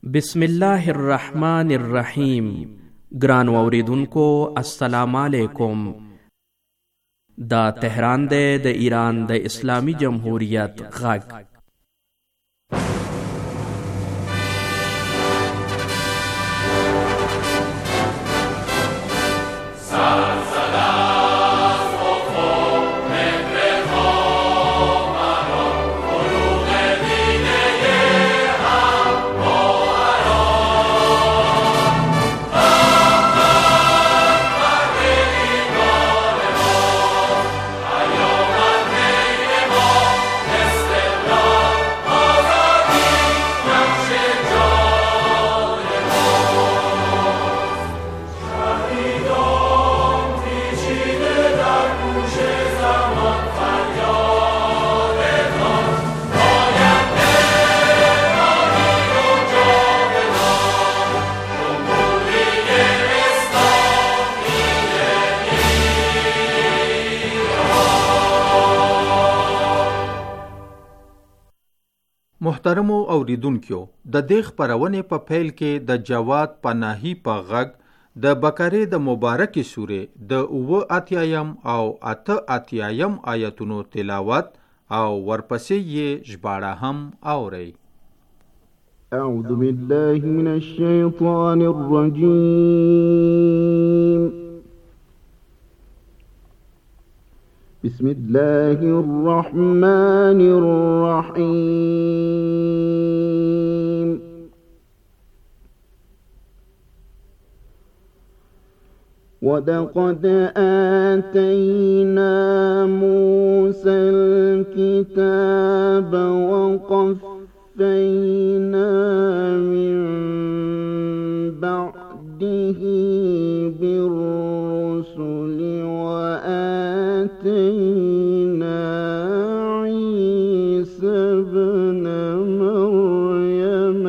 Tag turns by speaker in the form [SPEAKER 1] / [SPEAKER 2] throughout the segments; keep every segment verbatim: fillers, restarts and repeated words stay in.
[SPEAKER 1] بسم الله الرحمن الرحیم. ګران اوریدونکو السلام علیکم. دا تهران دی د ایران د اسلامی جمهوریت غږ.
[SPEAKER 2] محترمو اوریدونکو، د دې خپرونې په پیل کې د جواد پناهي په غږ د بقرې د مبارکې سورې د اووه اتیایم او اته اتیایم آیتونو تلاوت او ورپسې یې ژباړه هم اورئ.
[SPEAKER 3] اعوذ بالله من الشیطان الرجیم. بسم الله الرحمن الرحيم. ولقد آتينا موسى الكتاب وقفينا من بعده بالرسل وآتينا عيسى ابن مريم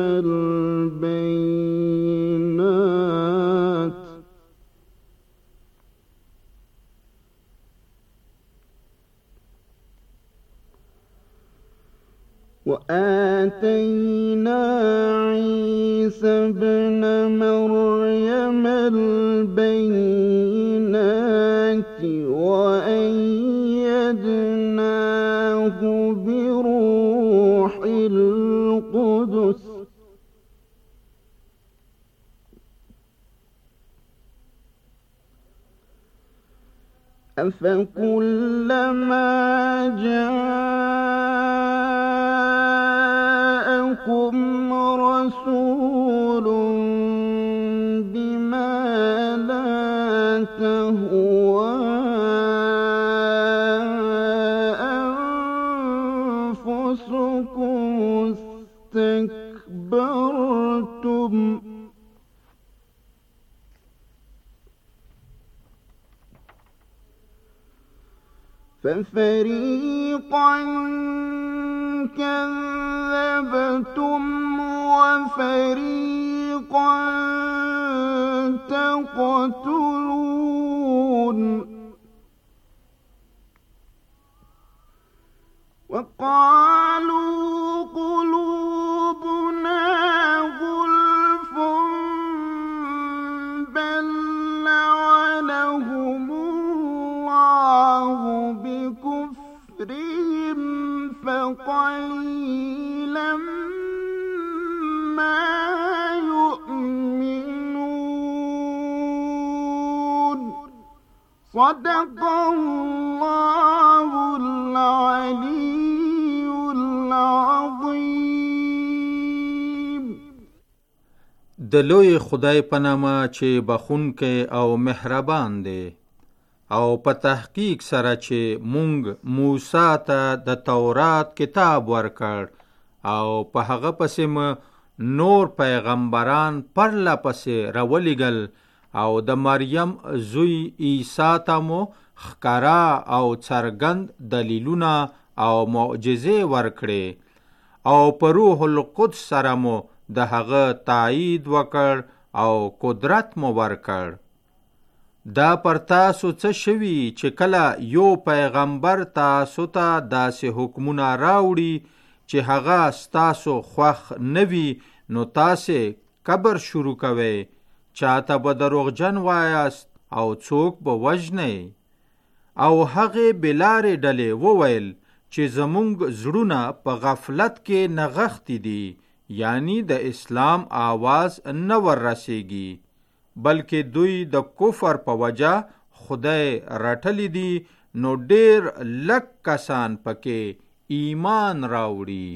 [SPEAKER 3] البينات وآتينا عيسى ابن مريم البينات وأيدناه بروح القدس أفكلما جاءكم رسول بما لا تهوى أنفسكم استكبرتم ففريقا كذبتم وفريقا تقتلون. وقالوا قلوبنا غلف بل لعنهم الله بكفرهم فقليلا ما يؤمنون. صدق الله العلي العظيم.
[SPEAKER 2] د لوی خدای په نامه چې بخښونکی او مهربان دی، او په تحقیق سره چې مونږ موسی ته د تورات کتاب ورکړ او په هغه پسې م نور پیغمبران پرله پسې راولېږل او د مریم زوی عیسی ته مو ښکاره او څرګند دلیلونه او معجزې ورکړې او په روح القدس سره مو د هغه تایید وکړ او قدرت مو ورکړ. دا پر تاسو څه شوي چې کله یو پیغمبر تاسو ته داسې حکمونه راوړي چې هغه ستاسو خوښ نه وي، نو تاسې کبر شروع کوئ، چاته به دروغجن وایاست او څوک به وژنئ. او هغې بلارې ډلې وویل چې زمونږ زړونه په غفلت کې نغښتي دي، یعنی د اسلام آواز نه ور رسیږي، بلکې دوی د کفر په وجه خدای رټلی دي، نو ډیر لږ کسان پکې ایمان راوړي.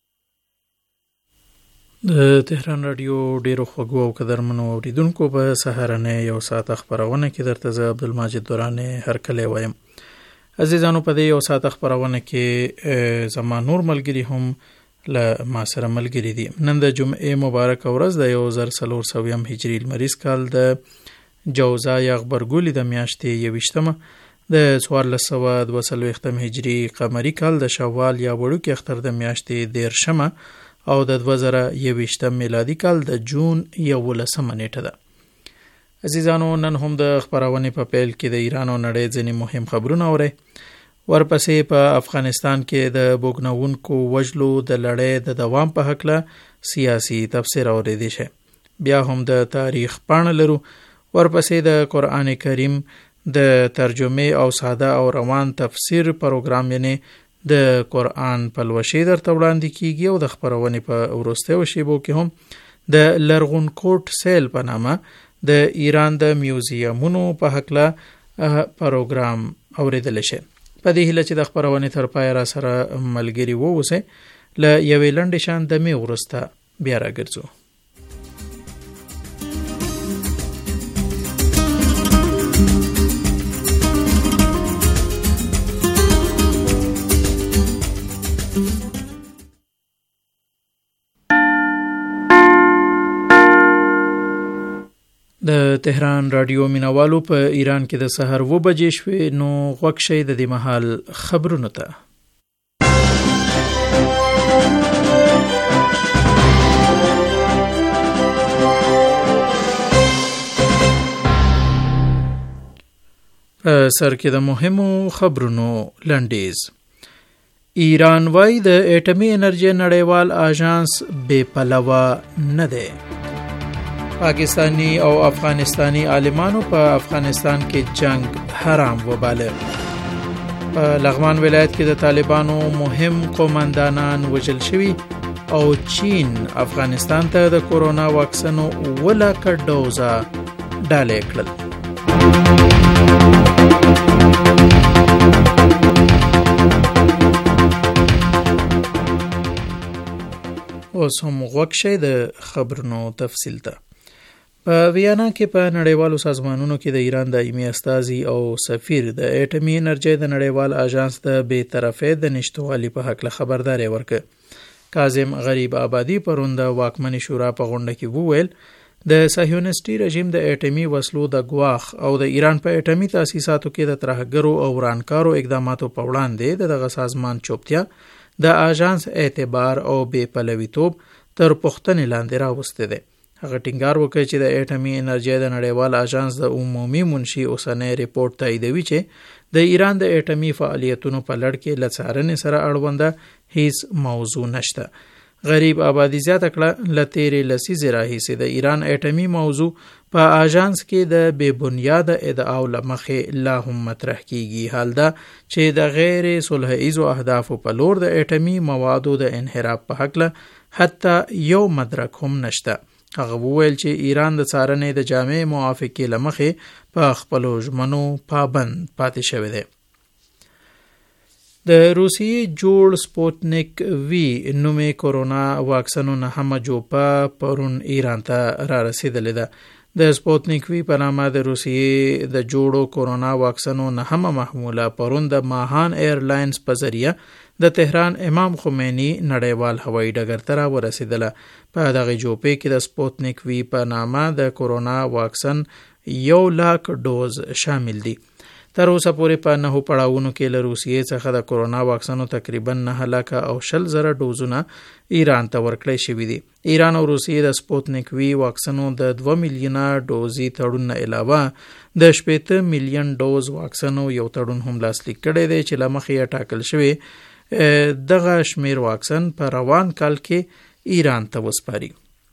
[SPEAKER 4] د تهران رادیو ډیرو خوږو او قدرمنو اوریدونکو په سهارنۍ یو ساعت خبرونه کې درته زه عبدالماجد دوراني هرکلی وایم. عزیزانو په دې یو ساعت خبرونه کې زما نور ملګري هم له ما سره ملګري دي. نن د جمعې مبارک ورځ د یو زر څلور سویم هجري لمریز کال د جوزا یا غبرګولي د میاشتې یویشتمه د څوارلس سوه دوه څلوېښتم هجري قمري کال د شوال یا وړوکي اختر د میاشتې دېرشمه او د دوه زره یویشتم میلادي کال د جون یولسمه نیټه ده. عزیزانو نن هم د خبرونې په پیل کې د ایران او نړۍ ځینې مهم خبرونه اورئ. ورپسې په افغانستان کې د بوګنوونکو وژلو د لړۍ د دوام په هکله سیاسي تفسیر اورېدی شي. بیا هم د تاریخ پاڼه لرو. ورپسې د قرآن کریم د ترجمه او ساده او روان تفسیر پروګرام یعنی د قرآن پلوشي درته وړاندې کیږي او د خبرونې په وروستیو شیبو کې هم د لرغون کوټ سیل په نامه د ایران د میوزیمونو په هکله پروګرام اوریدل شي. په دې هیله چې د خبرونې تر پای را سره ملګري ووسئ. له یوې لنډې شان دمې وروسته بیا راګرځو. د تهران رادیو مینوالو په ایران کې د سحر و بجې شوې، نو غوږ شئ د دې مهال خبرونو ته. په سر کې د مهمو خبرونو لنډیز. ایران وايي د اټومي انرژي نړیوال آژانس بې پلوه نه دی. پاکستانی او افغانستانی عالمانو په افغانستان کې جنگ حرام وباله. په لغمان ولایت کې د طالبانو مهم قومندانان وژل شوي او چین افغانستان ته د کورونا واکسینو ولکه ډوزه ډالۍ کړل. اوس هم غوږ شئ د خبرونو تفصیل ته. په ویانا کې په نړیوالو سازمانونو کې د ایران دایمي استازي او سفیر د اټومي انرژي د نړیوال آژانس د بې طرفۍ د نشتوالي په هکله خبرداري ورکړه. کاظم غریب آبادي پرون د واکمنې شورا په غونډه کې وویل د صهیونیستي رژیم د اټومي وسلو د ګواښ او د ایران په اټومي تاسیساتو کې د ترهګرو او ورانکارو اقداماتو په وړاندې دغه سازمان چوپتیا د آژانس اعتبار او بې پلویتوب تر پوښتنې لاندې راوستی دی. هغه ټینګار وکړ چې د اټومي انرژي د نړیوال آژانس د عمومي منشي اوسنی ریپورت تاییدوي چې د ایران د اټومي فعالیتونو په لړ کې له څارنې سره اړونده هیڅ موضوع نشته. غریب آبادي زیاته کړه له تیرې لسیزې راهیسې د ایران اټومي موضوع په آژانس کې د بې بنیاده ادعاو له مخې لا هم مطرح کیږي. حال دا چې د غیر صلح ایزو اهدافو په لور د اټومي موادو د انحراف په هکله حتی یو مدرک هم نشته. هغه وویل چې ایران د څارنې د جامع موافقې له مخې په خپلو ژمنو پابند پاتې شوی دی. د روسیې جوړ سپوتنیک وی نومې کورونا واکسنو نهمه جوپه پرون ایران ته را رسیدلې ده. د سپوتنیک وی په نامه د روسیې د جوړو کورونا واکسنو نهمه محموله پرون د ماهان ایرلاینز په ذریعه د تهران امام خمینی نړیوال هوایي ډګر ته را ورسېدله. په دغه جوپې کې د سپوتنیک وی په نامه د کورونا واکسن یو لاک ډوز شامل دي. تر اوسه پورې په نهو پړاوونو کې له روسیې څخه د کورونا واکسنو تقریبا نه لکه او شل زره ډوزونه ایران ته ورکړی شوي دي. ایران او روسیې د سپوتنیک وی واکسنو د دوه میلیونه ډوزي تړون نه علاوه د شپېته میلیون ډوز واکسنو یو تړون هم لاسلیک کړی دی چې له مخې یې ټاکل شوی دغه شمیر واکسن په روان کال کې ایران ته وسپاري.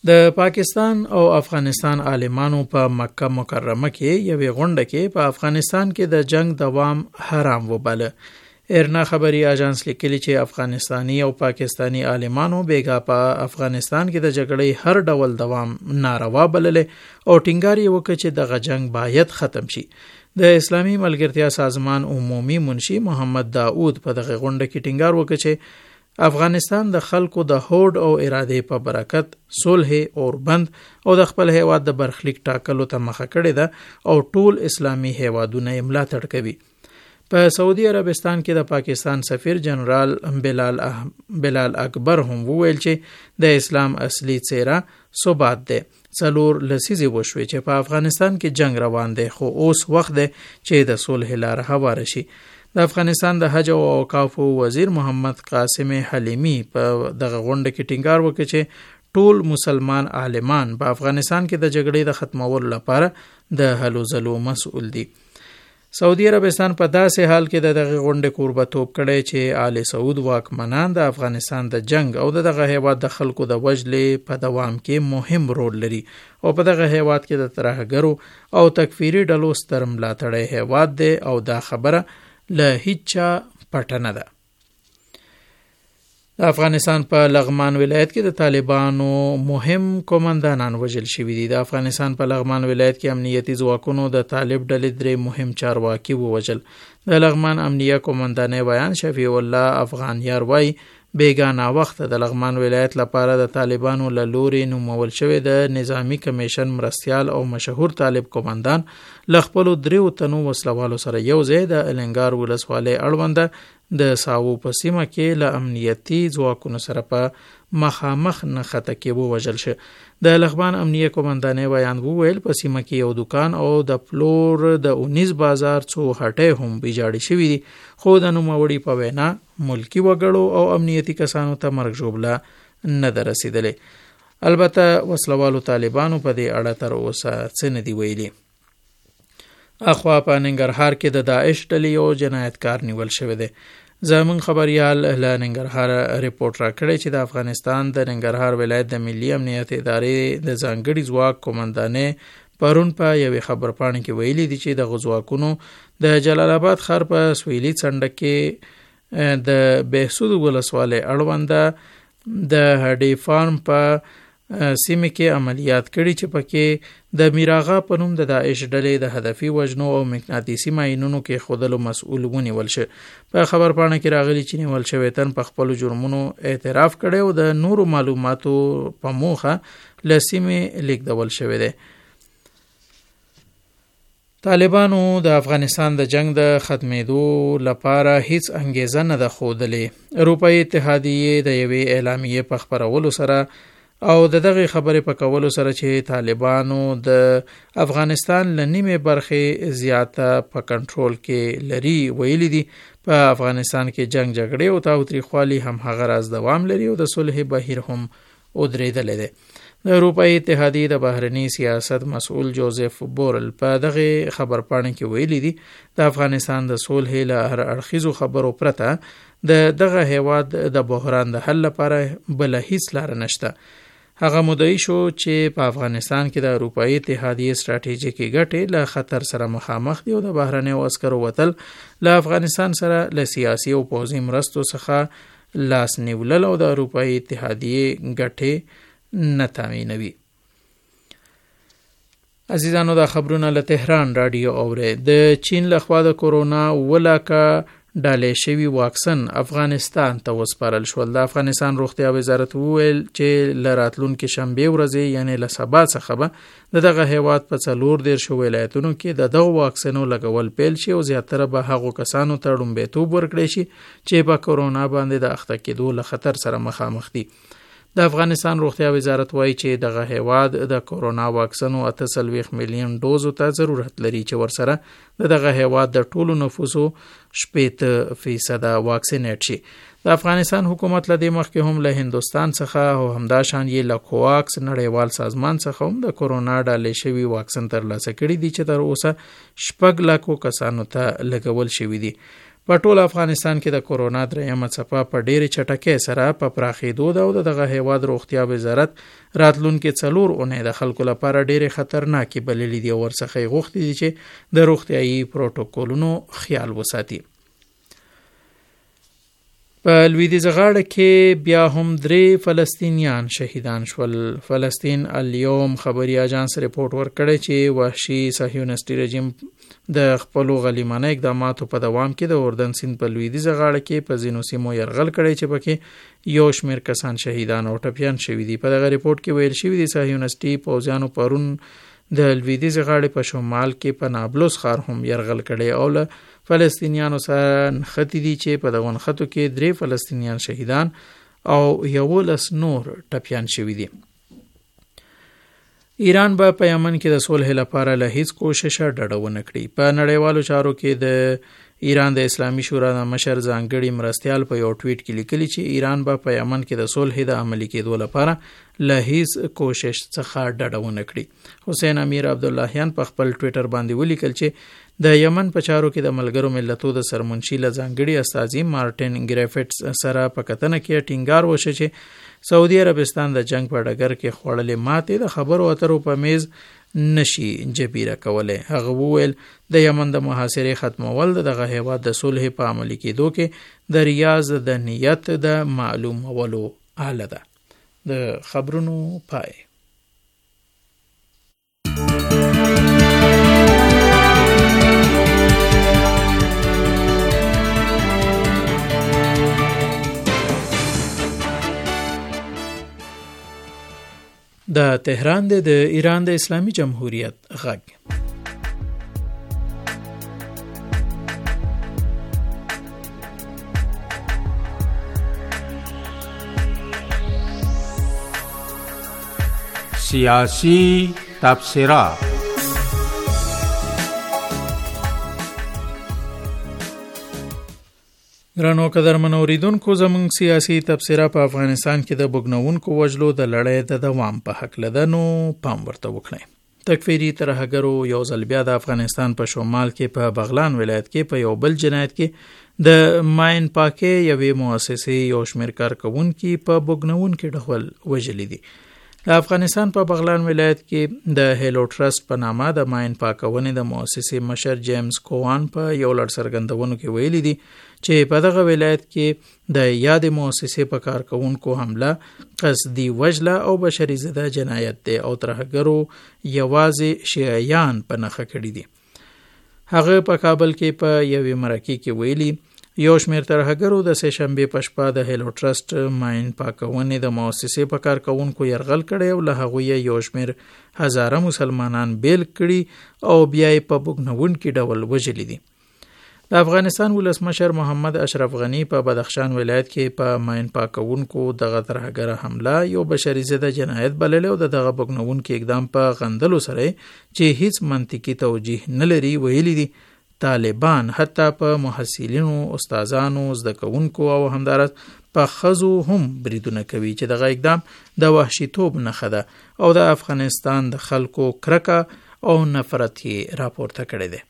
[SPEAKER 4] د پاکستان او افغانستان عالمانو په مکه مکرمه کې یوې غونډه کې په افغانستان کې د جنگ دوام حرام وباله. ایرنا خبري اژانس لیکلی چې افغانستاني او پاکستانی عالمانو بیګا په افغانستان کې د جګړې هر ډول دوام ناروا بللې او ټینګار یې وکړ چې دغه جنگ باید ختم شي. د اسلامي ملګرتیا سازمان عمومي منشي محمد داود په دغه غونډه کې ټینګار وکړ چې افغانستان د خلکو د هوډ او اراده په برکت صلح او بند او د خپل هیواد د برخلیک ټاکلو ته مخه کړې ده او ټول اسلامي هیوادونه یې ملاتړ کوي. په سعودي عربستان کې د پاکستان سفیر جنرال بلال اح... بلال اکبر هم وویل چې د اسلام اصلي څیره ثبات ده. څلور لسیزې وشوې چې په افغانستان کې جنگ روان دی، خو اوس وخت دی چې د صلح لاره هواره شي. د افغانستان د حج او اوقافو وزیر محمد قاسم حلیمی په دغه غونډه کې ټینګار وکړ چې ټول مسلمان عالمان په افغانستان کې د جګړې د ختمولو لپاره د هلو ځلو مسؤل دي. سعودي عربستان په داسې حال کې د دغه غونډې کوربتوب کړی چې آل سعود واکمنان د افغانستان د جنگ او د دغه هیواد د خلکو د وژلې په دوام کې مهم رول لري او په دغه هیواد کې د ترهګرو او تکفیري ډلو ستر ملاتړی هیواد دی او دا خبره له هیچا پټه نه ده. د افغانستان په لغمان ولایت کې د طالبانو مهم قومندانان وژل شوي دي. د افغانستان په لغمان ولایت کې امنیتي ځواکونو د طالب ډلې درې مهم چارواکي ووژل. د لغمان امنیه قومندانې بیان شفیع الله افغانیار وایي بیګا وخت د لغمان ولایت لپاره د طالبانو له لورې نومول شوی د نظامی کمیشن مرستیال او مشهور طالب قومندان له خپلو دریو تنو وسلوالو سره یو ځای د الینګار ولسوالۍ اړونده د ساوو په سیمه کې له امنیتي ځواکونو سره په مخامخ نښته کې ووژل شو. د لغمان امنیه قومندانې بیان وویل په سیمه کې یو دکان او د پلور د اونیز بازار څو هټۍ هم ویجاړې شوي دي، خو د نوموړي په وینا ملکی وګړو او امنیتي کسانو ته مرګ ژوبله نه ده رسېدلې. البته وسلوالو طالبانو په دې اړه تر اوسه څه نه دي ویلي. اخوا په ننګرهار کې د داعش ډلې یو جنایتکار نیول شوی دی. زمون خبريال له ننګرهار ریپورت راکړی چې د افغانستان د ننګرهار ولایت د ملي امنیت ادارې د ځانګړي ځواک قومندانې پرون په یوې خبرپاڼې کې ویلي دي چې د غزواکونو د جلال آباد ښار په سویلي څنډه کې د بهسود ولسوالۍ اړونده د هډې فارم په سیمه کې عملیات کړي چې پکې د میراغا په نوم د داعش ډلې د هدفي وژنو او مقناطیسي ماینونو کې خودلو مسؤل ونیول شو. په خبرپاڼه کې راغلي چې نیول شوی تن په خپل جرمونو اعتراف کړي او د نورو معلوماتو په موخه لسیمه لیکدول شوی دی. طالبانو د افغانستان د جنگ د ختمېدو لپاره هیڅ انګیزه نه ده ښودلې. اروپایي اتحادیې د یوې اعلامیې په خپرولو سره او د دغه خبرې په کولو سره چې طالبانو د افغانستان له نیمه برخې زیاته په کنټرول کې لري ویلي دي په افغانستان کې جنگ جګړې او تاوتریخوالي هم هغه راز دوام لري او د صلح بهیر هم ودرېدلی دی. د اروپایي اتحادیې د بهرني سیاست مسؤل جوزف بورل په دغه خبرپاڼه کې ویلي دي د افغانستان د صلح له هر اړخیزو خبرو پرته د دغه هیواد د بحران د حل لپاره بل هیڅ لار نشته. هغه مدعي شو چې په افغانستان کې د اروپایي اتحادیې ستراتیژیکي ګټې له خطر سره مخامخ دي او د بهرنیو عسکرو وتل له افغانستان سره له سیاسي او پوځي مرستو څخه لاس نیولل او د اروپایي اتحادیې ګټې نه تامینوي. عزیزانو دا خبرونه له تهران رادیو اوره. د چین لخوا د کورونا ولاکه ډالې شوی واکسن افغانستان ته وسپارل شول. د افغانستان روغتیا وزارت وویل چې لراتلونکو شنبه ورځې یعنی له سبا څخه به دغه هیواد په څلور دیرش ولایتونو کې د دغه واکسنو لګول پیل شي او زیاتره به هغو کسانو ته لومړیتوب ورکړي شي چې په کورونا باندې د اخته کېدو له خطر سره مخامخ دي. د افغانستان روغتیا وزارت وایي چې دغه هیواد د کورونا واکسنو اته څلوېښت میلیون ډوزو ته ضرورت لري چې ورسره د دغه هیواد د ټولو نفوسو شپېته فیصده واکسینیټ شي. د افغانستان حکومت له دې مخکې هم له هندوستان څخه او همداشان یې له کوواکس نړیوال سازمان څخه هم د کورونا ډالې شوي واکسن ترلاسه کړي دي چې تر اوسه شپږ لکو کسانو ته لګول شوي دي. په ټول افغانستان کې د کورونا درېیمه څپه په ډېرې چټکۍ سره په پراخېدو ده او دغه هیواد روغتیا وزارت راتلونکي څلور اونۍ د خلکو لپاره ډېرې خطرناکې بللې دي او ورڅخه یې غوښتي دي چې د روغتیایي پروتوکولونو خیال وساتي. په لویدیځه غاړه کې بیا هم درې فلسطینیان شهیدان شول. فلسطین اليوم خبري اژانس ریپورت ورکړی چې وحشي صهیونیستي رژیم د خپلو غلیمانه اقداماتو په دوام کې د اردن سیند په لویدیځه غاړه کې په ځینو سیمو یرغل کړی چې پکې یو شمېر کسان شهیدان او ټپیان شوي دي. په دغه ریپورت کې ویل شوي دي صهیونیستي پوځیانو پرون د لویدیځه غاړې په شمال کې په نابلس ښار هم یرغل کړی او له فلسطینیانو سره نښتي دي چې په دغه نښتو کې درې فلسطینیان شهیدان او یولس نور ټپیان شوي دي. ایران به په یمن کې د صلح لپاره له هیڅ کوششه ډډه ونه کړي. په نړیوالو چارو کې د ایران د اسلامي شورا د مشر ځانګړي مرستیال په یو ټویټ کې لیکلي چې ایران به په یمن کې د صلح د عملي کېدو لپاره له هیڅ کوشش څخه ډډه ونه کړي. حسین امیر عبداللهیان په خپل ټویټر باندې ولیکل چې د یمن په چارو کې د ملګرو ملتونو د سرمنشي له ځانګړي استازي مارټین ګریفټس سره په کتنه کې ټینګار وشو چې سعودي عربستان د جنگ په ډګر کې خوړلې ماتې د خبرو اترو په میز نشي جبیره کوله. هغه وویل د یمن د محاصرې ختمول دغه هیواد د صلح په عملي کېدو کې د ریاض د نیت د معلومولو اله ده. د خبرونو پای. د تهران د ایران د اسلامي جمهوریت غږ.
[SPEAKER 2] سیاسی تبصرات.
[SPEAKER 4] ګرانو قدرمنو اوریدونکو، زموږ سیاسي تبصره په افغانستان کې د بوګنونکو وژلو د لړۍ د دوام په هکله ده. نو پام ورته وکړئ. تکفیري ترهګرو یو ځل بیا د افغانستان په شمال کې په بغلان ولایت کې په یو بل جنایت کې د ماین پاکې یوې مؤسسې یو شمېر کارکوونکي په بوګنونکي ډول وژلي دي. د افغانستان په بغلان ولایت کې د هیلو ټرست په نامه د ماین پاکونې د مؤسسې مشر جیمز کوان په یو لړ څرګندونو کې ویلي دي چې په دغه ولایت کې د یادې مؤسسې په کارکوونکو حمله قصدي وژله او بشري ضد جنایت دی او ترهګرو یوازې شیعیان په نښه کړي دي. هغه په کابل کې په یوې مرکې کې ویلي یو شمېر ترهګرو د سه شنبې په شپه د هیلو ټرست ماین پاکونې د مؤسسې په کارکوونکو یرغل کړی او له هغوی یو شمېر هزاره مسلمانان بیل کړي او بیا یې په بوګنونکي ډول وژلي دي. د افغانستان ولسمشر محمد اشرف غنی په بدخشان ولایت کې په ماین پاکونکو دغه ترهګره حمله یو بشري ضد جنایت بللی او دغه بوګنونکي اقدام په غندلو سره چې هیڅ منطقي توجیه نه لري ویلي دي طالبان حتی په محصلینو، استادانو، زده کوونکو او همدارس په ښځو هم بریدونه کوي چې دغه اقدام د وحشیتوب نښه ده او د افغانستان د خلکو کرکه او نفرت یې راپورته کړی دی.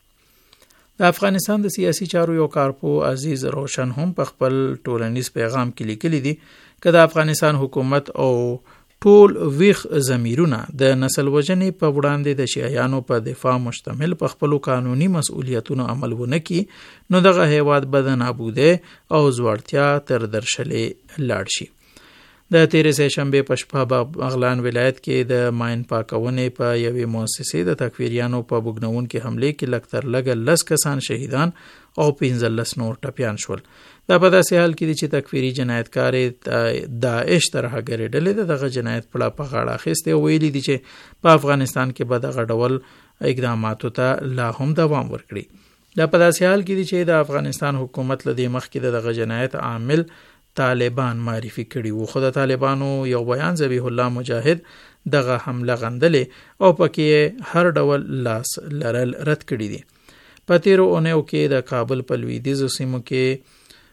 [SPEAKER 4] د افغانستان د سیاسي چارو یو کارپو عزیز روشن هم په خپل ټولنیز پیغام کې لیکلی دي که د افغانستان حکومت او ټول ویخ ضمیرونه د نسل وژنې په وړاندې د شیعیانو په دفاع مشتمل په خپلو قانوني مسؤلیتونو عمل ونه کړي نو دغه هیواد به د نابودۍ او ځوړتیا تر درشلې لاړ شي. د تیرې سه شنبې په شپه په بغلان ولایت کې د ماین پاکونې په یوې مؤسسې د تکفیریانو په بوګنونکي حملې کې لږ تر لږه لس کسان شهیدان او پنځلس نور ټپیان شول. دا په داسې حال کې دي چې تکفیري جنایتکارې داعش ترهګرې ډلې دغه جنایت پړه په غاړه اخیستی او ویلي دي چې په افغانستان کې به دغه ډول اقداماتو ته لا هم دوام ورکړي. دا په داسې حال کې دي چې د افغانستان حکومت له دې مخکې د دغه جنایت عامل طالبان معرفي کړي وو، خو د طالبانو یو بیان ذبیح الله مجاهد دغه حمله غندلې او پکې هر ډول لاس لرل رد کړي دي. په تیرو اونیو کې د کابل په لویدیځو سیمو کې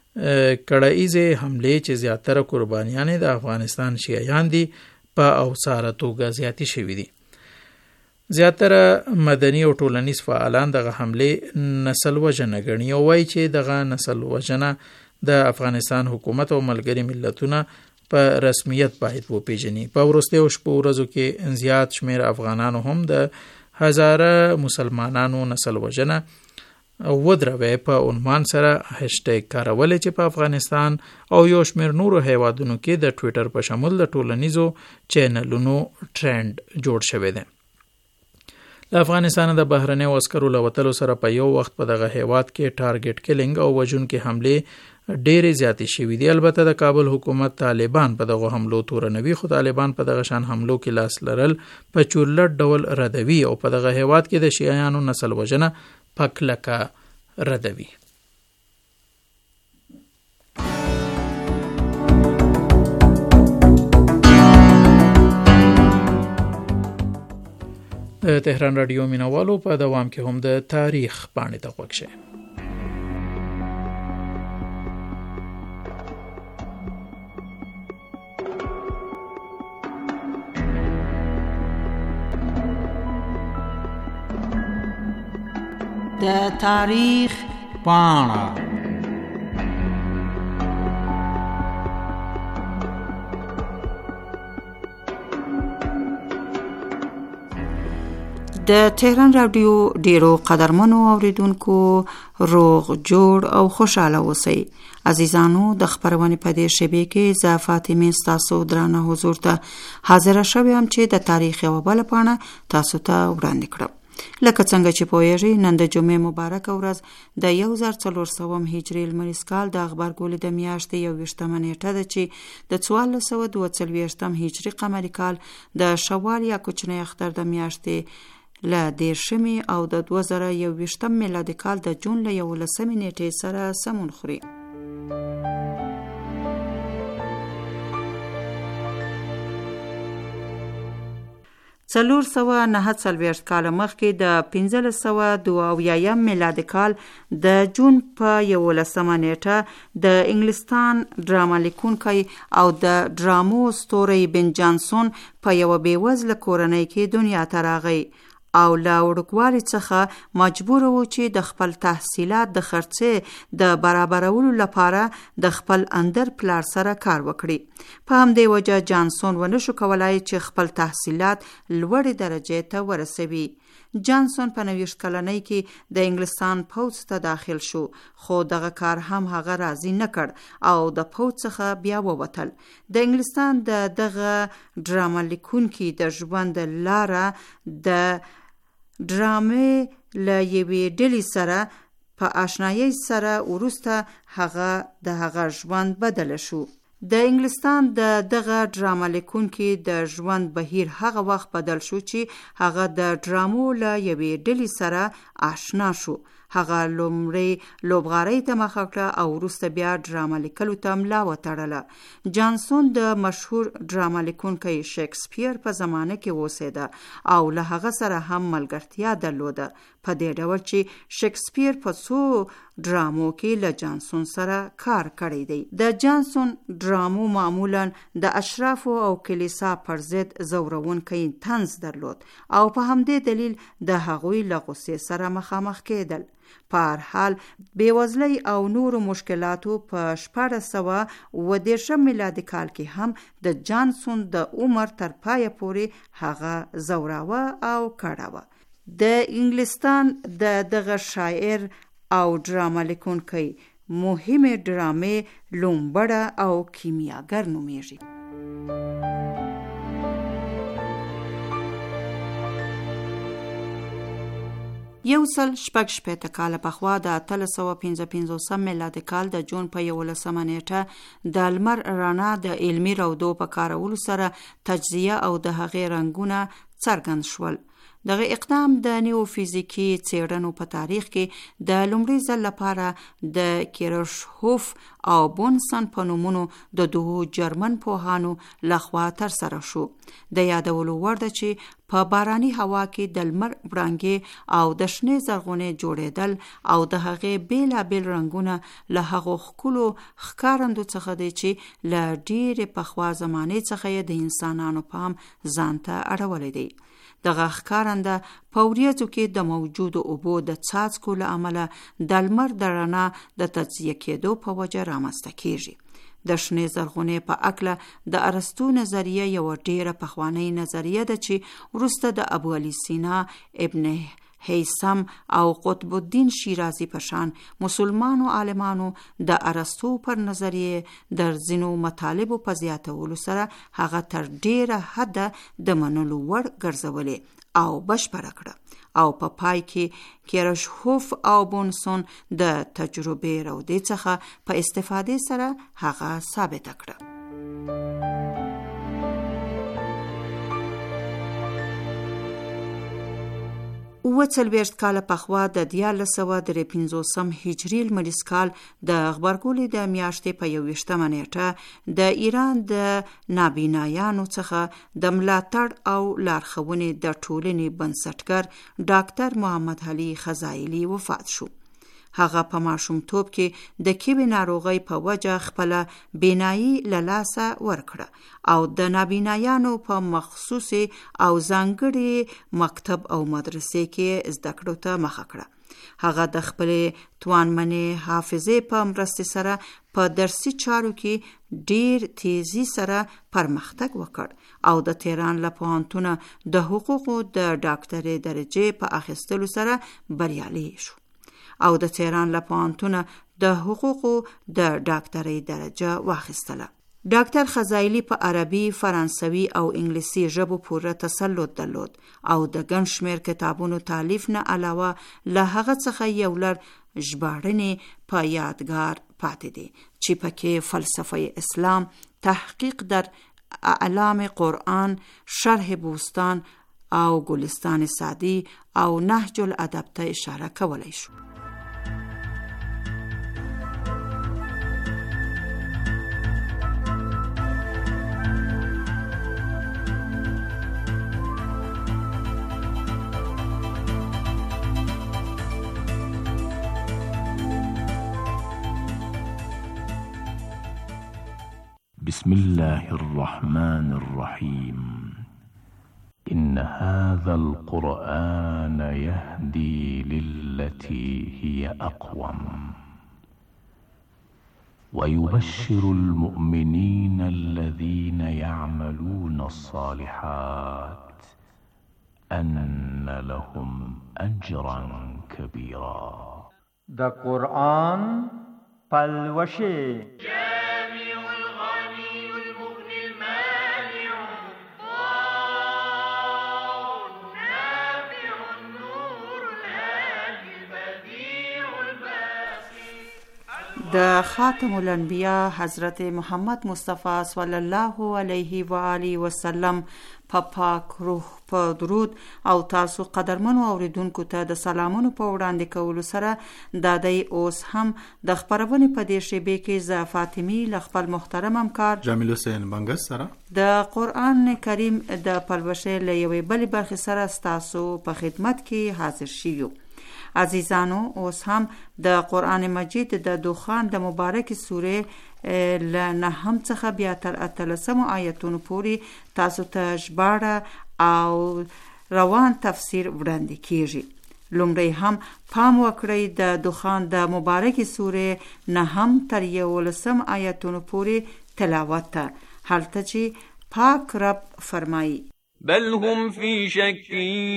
[SPEAKER 4] کړهیزې حملې چې زیاتره قربانیانې د افغانستان شیعیان دي په اوساره توګه زیاتې شوي دي. زیاتره مدني او ټولنیز فعالان دغه حمله نسل وژنه ګڼي او وایي چې دغه نسل وژنه د افغانستان حکومت او ملګري ملتونه په رسمیت باید وپیژني. په وروستیو شپو ورځو کې زیات شمیر افغانانو هم د هزاره مسلمانانو نسل وژنه ودروي په عنوان سره هشټیګ کارول چې په افغانستان او یو شمیر نورو هیوادونو کې د ټوئیټر په شمول د ټولنیزو چینلونو ټرند جوړ شوی دی. د افغانستان د بهرنیو عسکرو له وتلو سره په یو وخت په دغه هیواد کې ټارګټ کیلینګ او وژونکي حملې ډېرې زیاتې شوې دي. البته د کابل حکومت طالبان په دغه حملو تورنوي، خو طالبان په دغه شان حملو کې لاس لرل په چورلټ ډول ردوي او په دغه هیواد کې د شیعیانو نسل وژنه په کلکه ردوي. د تهران رادیو مینوالو په دوام کې هم د تاریخ پاڼې ته غوږ شئ.
[SPEAKER 5] د تاریخ پاڼه د تهران رادیو ډیرو قدرمنو اوریدونکو روغ جوړ او خوشاله اوسئ. عزیزانو، د خبرونې په دې شیبې کې زه فاطمه ستاسو درانه حضور ته حاضر شوم چې د تاریخ یوه بله پاڼه تاسو ته وړاندې کړم. لکه څنګه چې پوهیږئ، نن د جمعې مبارکه ورځ د یو زر څلور سوه هجري لمریز کال د غبرګولي د میاشتې یوویشتمه نیټه ده چې د څوارلس سوه دوه څلوېښتم هجري قمري کال د شوال یا کوچنی اختر د میاشتې له دیرشمې او د دوه زره یوویشتم میلادي کال د جون له یولسمې نیټې سره سمون خوري. څلور سوه نهه څلوېښت کاله مخکې د پنځلس سوه دوه اویایم میلادي کال د جون په یولسمه نیټه د انګلستان ډرامه لیکونکی او د ډرامو ستوری بن جانسون په یوه بېوزله کورنۍ کې دنیا ته راغی او له وړوکوالي څخه مجبور و چې د خپل تحصیلات د خرڅې د برابرولو لپاره د خپل اندر پلار سره کار وکړي. په همدې وجه جانسون ونه شو کولای چې خپل تحصیلات لوړې درجې ته ورسوي. جانسون په نویشت کلنۍ کې د انګلستان پوځ ته داخل شو، خو دغه کار هم هغه راضي نه کړ او د پوځ څخه بیا ووتل. د انګلستان د دغه ډرامه لیکونکي د ژوند لاره د ډرامې له یوې ډلې سره په آشنایۍ سره وروسته هغه د هغه ژوند بدل شو. د انګلستان د دغه ډرامه لیکونکي د ژوند بهیر هغه وخت بدل شو چې هغه د ډرامو له یوې ډلې سره آشنا شو. هغه لومړی لوبغارۍ ته مخه کړه او وروسته بیا ډرامه لیکلو ته ملا وتړله. جانسون د مشهور ډرامه لیکونکی شکسپیر په زمانه کې اوسېده او له هغه سره هم ملګرتیا درلوده، په دې ډول چې شکسپیر په څو ډرامو کې له جانسون سره کار کړی دی. د جانسون ډرامو معمولا د اشرافو او کلیسا پر ضد زورونکی طنز درلود او په همدې دلیل د هغوی له غصې سره مخامخ کېدل. په هر حال بېوزلۍ او نورو مشکلاتو په شپاړس سوه اووه دېرشم میلادي کال کې هم د جانسون د عمر تر پایه پورې هغه زوراوه او کړاوه. د انګلستان د دغه شاعر او ډرامه لیکونکی مهمې ډرامې لومبړه او کیمیاګر نومیږي. یو سل شپږ شپېته کاله پخوا د اتلس سوه پنځه پنځوسم میلادي کال د جون په یولسمه نیټه د لمر رڼا د علمي رودو په کارولو سره تجزیه او د هغې رنګونه څرګند شول. دغه اقدام د نیو فزیکی څېړنو په تاریخ کې د لومړي ځل لپاره د کیرشهوف او بونسن په نومونو د دوو جرمن پوهانو لخوا ترسره شو. د یادولو وړ ده چې په باراني هوا کې د لمر وړانګې او د شنې زرغونې جوړېدل او د هغې بېلابېل رنګونه له هغو ښکلو ښکارندو څخه دی چې له ډېرې پخوا زمانې څخه یې د انسانانو پام ځان ته اړولی دی. دغه ښکارندې همدارنده په وریځو کې د موجودو اوبو د څاڅکو له امله د لمر د رڼا د تجزیه کېدو په وجه رامنځته کیږي. د شنې زرغونې په اکله د ارسطو نظریه یو ډیره پخوانۍ نظریه ده چې وروسته د ابو علی سینا، ابن هیثم او قطب الدین شیرازی په شان مسلمانو عالمانو د ارسطو پر نظریه د ځینو مطالبو په زیاتولو سره هغه تر ډیره حده د منلو وړ ګرځولې او بشپړه کړه او په پا پای کې کیرشهوف او بونسون د تجربې راودې څخه په استفاده سره هغه ثابت کړه. اووه څلوېښت کاله پخوا د دیارلس سوه درې پنځوسم هجري لمریز کال د غبرګولي د میاشتې په یوویشتمه نیټه د ایران د نابینایانو څخه د ملاتړ او لارښوونې د ټولنې بنسټګر ډاکټر محمد علي خزایلي وفات شو. هغه په ماشومتوب کې د کیوي ناروغۍ په وجه خپله بینایی له لاسه ورکړه او د نابینایانو په مخصوص او ځانګړي مکتب او مدرسې کې زده کړو ته مخه کړه. هغه د خپلې توانمنې حافظې په مرستې سره په درسي چارو کې ډیر تیزی سره پرمختګ وکړ او د تهران له پوهنتونه د حقوقو د ډاکټرۍ درجې په اخیستلو سره بریالی شو او د تهران له پوهنتونه د حقوقو د ډاکټرۍ درجه واخیستله. ډاکټر خزایلي په عربي، فرانسوي او انګلیسي ژبو پوره تسلط درلود او د ګڼ شمېر کتابونو تالیف نه علاوه له هغه څخه یو لړ ژباړنې په یادګار پاتې دي چې پکې فلسفه اسلام، تحقیق در اعلام قرآن، شرح بوستان او ګلستان سعدی او نهج الادب ته اشاره کولی شو.
[SPEAKER 6] بسم الله الرحمن الرحيم. إن هذا القرآن يهدي للتي هي أقوم ويبشر المؤمنين الذين يعملون الصالحات أن لهم أجرا كبيرا.
[SPEAKER 2] د قرآن پلوشه
[SPEAKER 5] د خاتم الانبیاء حضرت محمد مصطفی صلی الله علیه و آله و سلم په پاک روح په درود او تاسو قدرمنو اوریدونکو ته د سلامونو په وړاندې کولو سره د دای اوس هم د خبرونې په دې شیبه کې ز فاطمی ل خپل محترم همکار
[SPEAKER 4] جمیل حسین بنگس سره د
[SPEAKER 5] قران کریم د پلوشه له یوې بل برخه سره تاسو په خدمت کې حاضر شیو. عزیزانو اوس هم د قرآن مجید د دخان د مبارک سوره ل نهم څخه بیا تر اتلسم آیتونو پورې تاسو ته ژباړه او روان تفسیر وړاندې کیږي. لومړی هم پام وکړئ د دخان د مبارک سوره نهم تر یولسم آیتونو پورې تلاوت ته، هلته چې پاک رب فرمایي
[SPEAKER 7] بل هم فی شک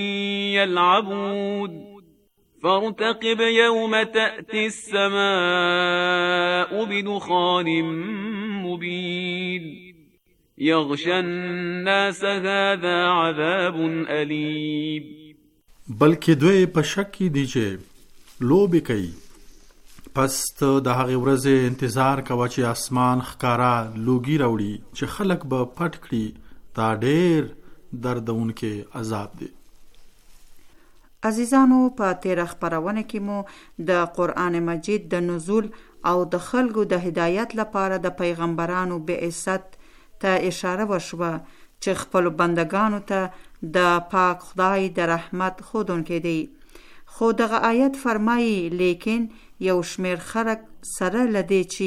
[SPEAKER 7] یلعبون فارتقب يوم تأتي السماء بدخان مبين يغشى الناس هذا عذاب أليم.
[SPEAKER 4] بلکې دوی په شک کې دي چې لوبې کوي، پس ته د هغې ورځې انتظار کوه چې اسمان ښکارا لوګي راوړي چې خلک به پټ کړي. دا ډېر دردونکی عذاب دی.
[SPEAKER 5] عزیزانو په تیر خبرونه کې مو د قرآن مجید د نزول او د خلکو د هدایت لپاره د پیغمبرانو بعثت ته اشاره وشوه چې خپل بندگانو ته د پاک خدای د رحمت خودونکې دی. خو دغه آیت فرمایي لیکن یو شمیر خلک سره لدی چې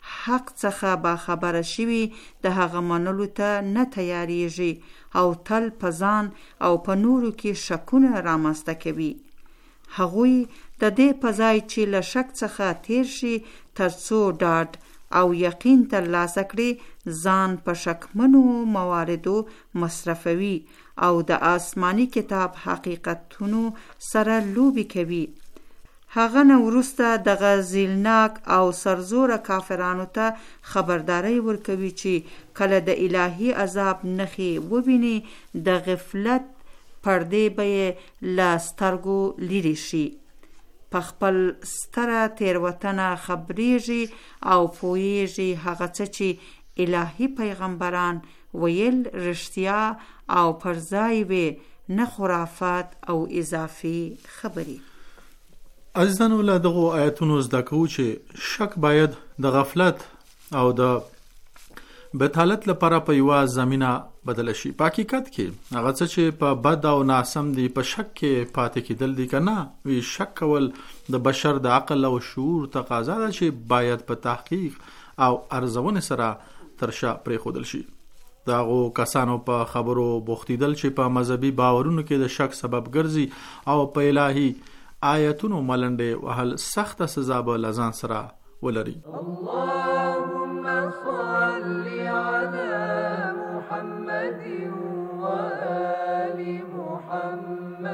[SPEAKER 5] حق څخه با خبره شوي د هغه منلو ته نه تیاریږي او تل په ځان او په نورو کې شکونه رامنځته کوي. هغوی د دې په ځای چې له شک څخه تیر شي ترڅو ډاډ او یقین ترلاسه کړي ځان په شکمنو مواردو مصرفوي او د آسماني کتاب حقیقتونو سره لوبي کوي. هغه نه وروسته دغه ذلناک او سرزوره کافرانو ته خبرداری ورکوي چې کله د الهي عذاب نښې وویني د غفلت پردې به یې له سترګو لیرې شي، په خپل ستره تیروتنه خبریږي او پوهیږي هغه څه چې الهي پیغمبران ویل رښتیا او پر ځای وي، نه خرافات او اضافي خبري.
[SPEAKER 2] عزیزانو، له دغو آیتونو زده کوو چې شک باید د غفلت او د بتالت لپاره په یوه زمینه بدل شي. په حقیقت کې هغه څه چې په بد او ناسم دي په شک کې پاتې کېدل دي که نه وي. شک کول د بشر د عقل او شعور تقاضا ده چې باید په تحقیق او ارزونې سره تر شا پرېښودل شي. د هغو کسانو په خبرو بوختیدل چې په مذهبي باورونو کې د شک سبب ګرځي او په الهي آیتونو ملنډې وهل سخته سزا به له ځان سره ولري.
[SPEAKER 8] اللهم صل على محمد وآل محمد.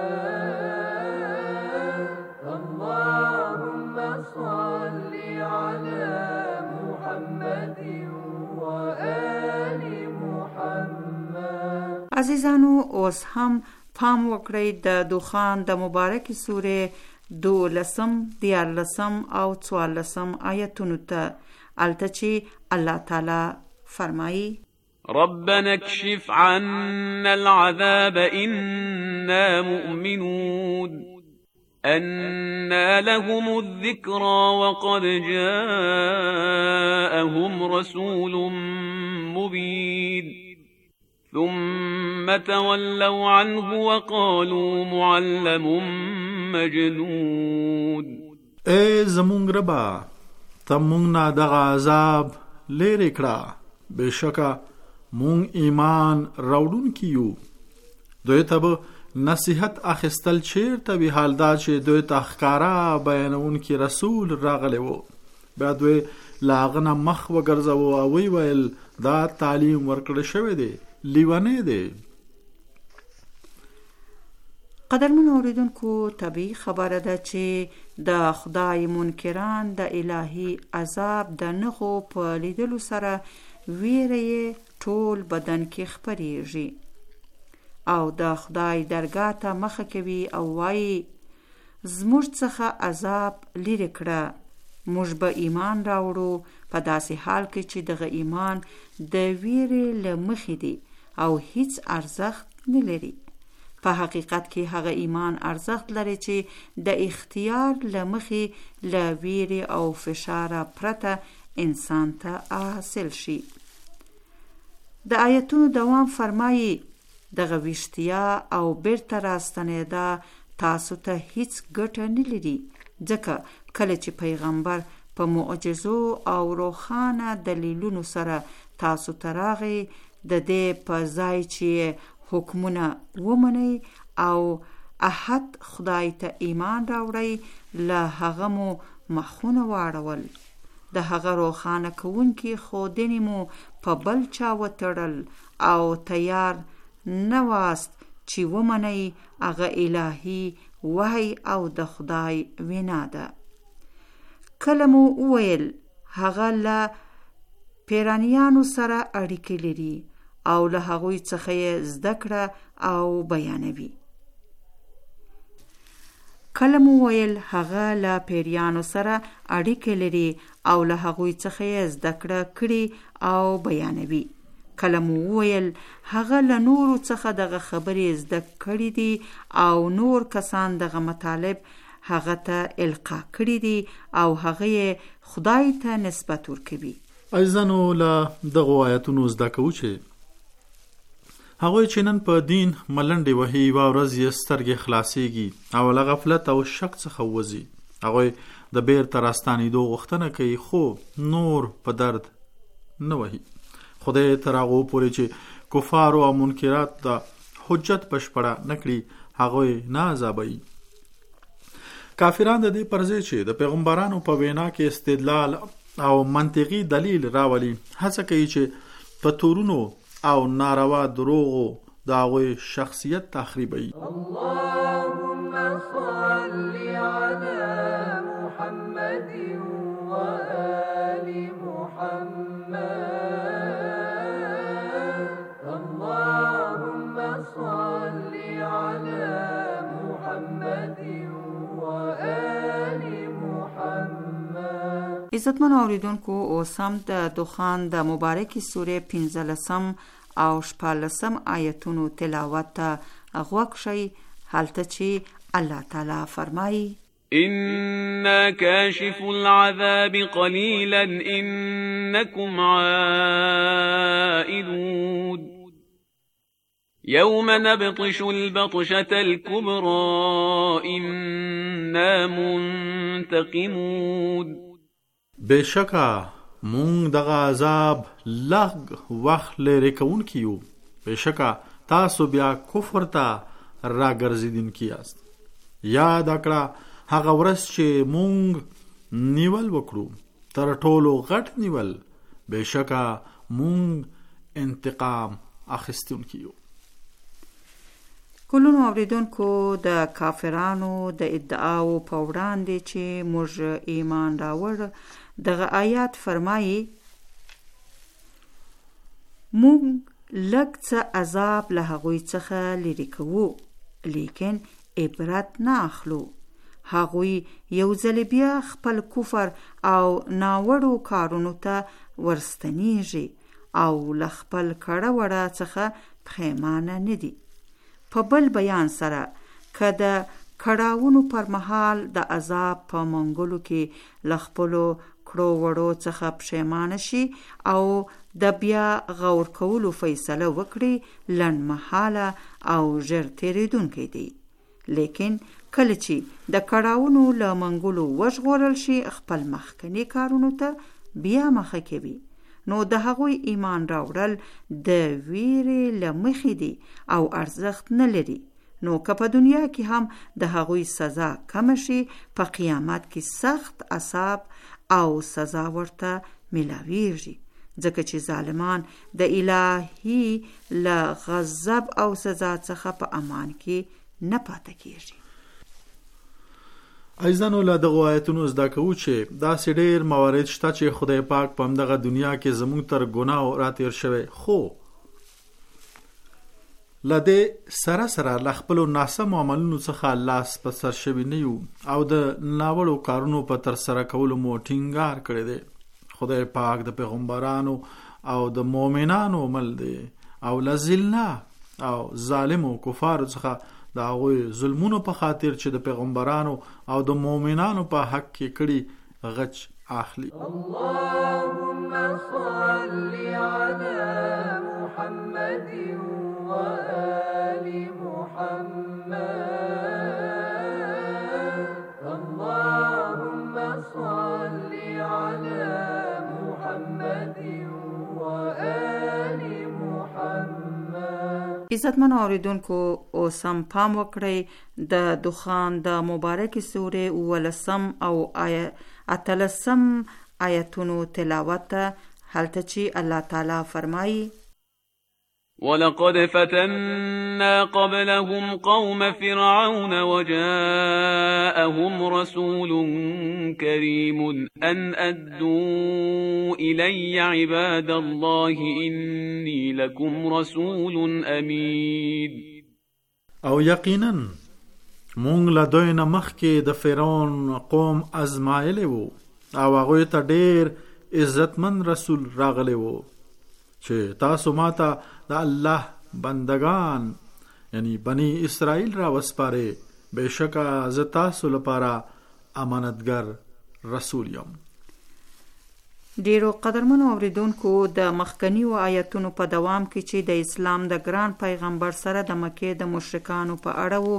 [SPEAKER 8] اللهم صل على محمد وآل محمد.
[SPEAKER 5] عزیزانو، اوس هم پام وکړئ د دخان د مبارکې سورې دو لسم، دیار لسم او څوار لسم آیتونو ته، الته چې الله تعالی فرمایي:
[SPEAKER 7] ربنا اكشف عنا العذاب إنا مؤمنون أنى لهم الذكرى وقد جاءهم رسول مبين ثم تولوا عنه وقالوا معلم مجنون.
[SPEAKER 2] اے زمونږ ربا، ته مونږ نه دغه عذاب لرې کړه، بېشکه مونږ ایمان راوړونکي یو. دوی ته به نصیحت اخیستل چیرته وي، حال دا چې دوی ته ښکاره بیانونکي رسول راغلی و. بیا دوی له هغه نه مخ وګرځوه او ویې ویل دا تعلیم ورکړی شوی دی، لیونی دی.
[SPEAKER 5] قدرمن اوریدونکو، طبیعي خبره ده چې د خدای منکران د الهي عذاب د نښو په لیدلو سره ویره یې ټول بدن کې خپریږي او د خدای درګاه ته مخه کوي او وایي زموږ څخه عذاب لرې کړه، موږ به ایمان راوړو، په داسې حال کې چې دغه ایمان د ویرې له مخې دی او هیڅ ارزښت نه لري. په حقیقت کې هغه ایمان ارزښت لري چې د اختیار له مخې له ویرې او فشار پرته انسان ته حاصل شي. د آیتونو دوام فرمایي دغه ویشتیا او بیرته راستنېدا تاسو ته هیڅ ګټه نه لري، ځکه کله چې پیغمبر په معجزو او روښانه دلیلونو سره تاسو ته راغی، د دې په ځای چې حکمونه ومنئ او احد خدای ته ایمان راوړئ، له هغه مو مخونه واړول. د هغه روښانه کوونکي ښودنې مو په بل چا وتړل او تیار نه واست چې ومنئ هغه الهي وحی او د خدای وینا ده. کله مو وویل هغه له پیرانیانو سره اړیکې لري او له هغوی څخه یې زده کړه او بیانوي. کله مو ویل هغه له پیریانو سره اړیکې لري او له هغوی څخه یې زده کړه کړي او بیانوي. کله مو ویل هغه له نورو څخه دغه خبرې زده کړي دي او نور کسان دغه مطالب هغه ته القا کړي دي او هغه یې خدای ته نسبت ورکوي.
[SPEAKER 2] عزیزانو، له دغو آیتونو زده کوو چې هغوی چې نن په دین ملنډې وهي، یوه ورځ یې سترګې خلاصېږي او له غفلت او شک څخه وځي. هغوی د بیرته راستانېدو غوښتنه کوي، خو نور په درد نه وهي. خدای تر هغو پورې چې کفارو او منکرات د حجت بشپړه نه کړي هغوی نه عذابوي. کافران د دې پر ځای چې د پیغمبرانو په وینا کې استدلال او منطقي دلیل راولي هڅه کوي چې په تورونو او ناروا دروغو د هغوی شخصیت تخریبوي.
[SPEAKER 8] اللهم صل على محمد وآل محمد. اللهم صل على محمد وآل محمد.
[SPEAKER 5] عزتمن اوریدونکو، اوس هم د دخان د مبارکې سورې پنځلسم او شپاړلسم آیتونو تلاوت ته غوږ شئ، هلته چې الله تعالی فرمایي:
[SPEAKER 7] إنا كاشف العذاب قليلا إنكم عائدون يوم نبطش البطشة الكبرى إنا منتقمون.
[SPEAKER 2] بشکا مونږ دغه عذاب لږ وخت لري کون کیو، بشکا تاسو بیا کفر ته راګرځیدونکي یاست. یاد کړه هغه ورځ چې مونږ نیول وکړو، تر ټولو غټ نیول، بشکا مونږ انتقام اخیستونکي یو.
[SPEAKER 5] کلونو اوریدونکو، د کافرانو د ادعاو په وړاندې چې موږ ایمان راوړ، دغه آیات فرمایي موږ لږ څه عذاب له هغوی څخه لرې کوو، لیکن عبرت نه اخلو. هغوی یو ځل بیا خپل کفر او ناوړو کارونو ته ورستنیږي او له خپل کړه وړه څخه پښیمانه نه دي. په بل بیان سره که د کړاوونو پر مهال د عذاب په منګلو کې له خپلو کړو وړو څخه پښیمانه شي او د بیا غور کولو فیصله وکړي، لنډ مهاله او ژر تیریدونکی دی. لیکن کله چې د کړاوونو له منګلو وژغورل شي، خپل مخکني کارونو ته بیا مخه کوي، نو د هغوی ایمان راوړل د ویرې له مخې دی او ارزښت نه لري. نو که په دنیا کې هم د هغوی سزا کم شي، په قیامت کې سخت عذاب او سزا ورته ملاویږي، ځکه چې ظالمان د الهي له غضب او سزا څخه په امان کې نه پاتې کیږي.
[SPEAKER 2] ایزانو له دغو آیتونو زده کوو چې داسې ډېر موارد شته چې خدای پاک په همدغه دنیا کې زموږ تر ګناه راتېر شوی، خو له دې سره سره له خپلو ناسمو عملونو څخه لاس په سر شوي نه یو او د ناوړو کارونو په ترسره کولو مو ټینګار کړی دی. خدای پاک د پیغمبرانو او د مؤمنانو عمل دی او له ذلنا او ظالمو کفارو څخه د هغوی ظلمونو په خاطر چې د پیغمبرانو او د مؤمنانو په حق کې کړي غچ اخلي.
[SPEAKER 8] اللهم صل على محمد وآل محمد. اللهم صل على محمد وآل محمد.
[SPEAKER 5] عزتمن اوریدونکو، اوس هم پام وکړئ د دخان د مبارکې سورې اولسم او آیه اتلسم آیتونو تلاوت ته، هلته چې الله تعالی فرمایي:
[SPEAKER 7] ولقد فتنا قبلهم قوم فرعون وجاءهم رسول كريم أن أدوا إلي عباد الله إني لكم رسول أمين.
[SPEAKER 2] او یقینا مونږ له دوی نه مخکې د فرعون قوم ازمایلی وو او هغوی ته ډېر عزتمن رسول راغلی وو چې تاسو ماته د الله بندگان یعنی بنی اسرائیل را وسپاره، بشکه زه تاسو لپاره امانتګر رسول یم.
[SPEAKER 5] ډیرو قدرمنو اوریدونکو، د مخکنیو آیتونو په دوام کې چې د اسلام د ګران پیغمبر سره د مکې د مشرکانو په اړه وو،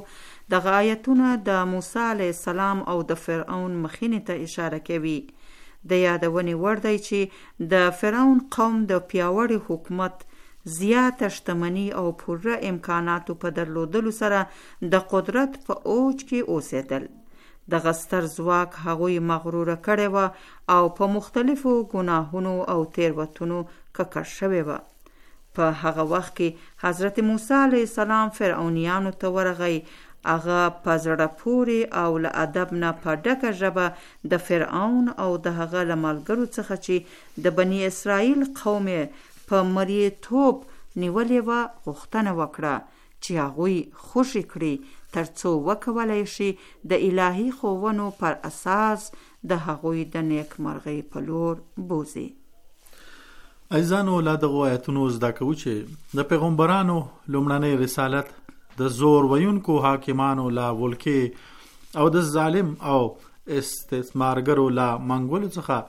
[SPEAKER 5] دغه آیتونه د موسی علیه السلام او د فرعون مخینې ته اشاره کوي. د یادونې وړ دی چې د فرعون قوم د پیاوړي حکومت، زیاته شتمني او پوره امکاناتو په درلودلو سره د قدرت په اوج کې اوسېدل. دغه ستر ځواک هغوی مغروره کړی و او په مختلفو ګناهونو او تیروتنو ککړ شوی و. په هغه وخت کې حضرت موسی علیه السلام فرعونیانو ته ورغی. هغه په زړه پورې او له ادب نه په ډکه ژبه د فرعون او د هغه له ملګرو څخه چې د بني اسرائیل قوم په مریتوب نیولې وه غوښتنه وکړه چې هغوی خوشي کړي ترڅو وکولی شي د الهي ښوونو پر اساس د هغوی د نیکمرغۍ په لور بوځي.
[SPEAKER 9] عزیزانو، لا دغو آیتونو زده کوو چې د پیغمبرانو لومړنی رسالت د زور ویونکو حاکمانو لا ولکې او د ظالم او استثمارګرو لا منګولو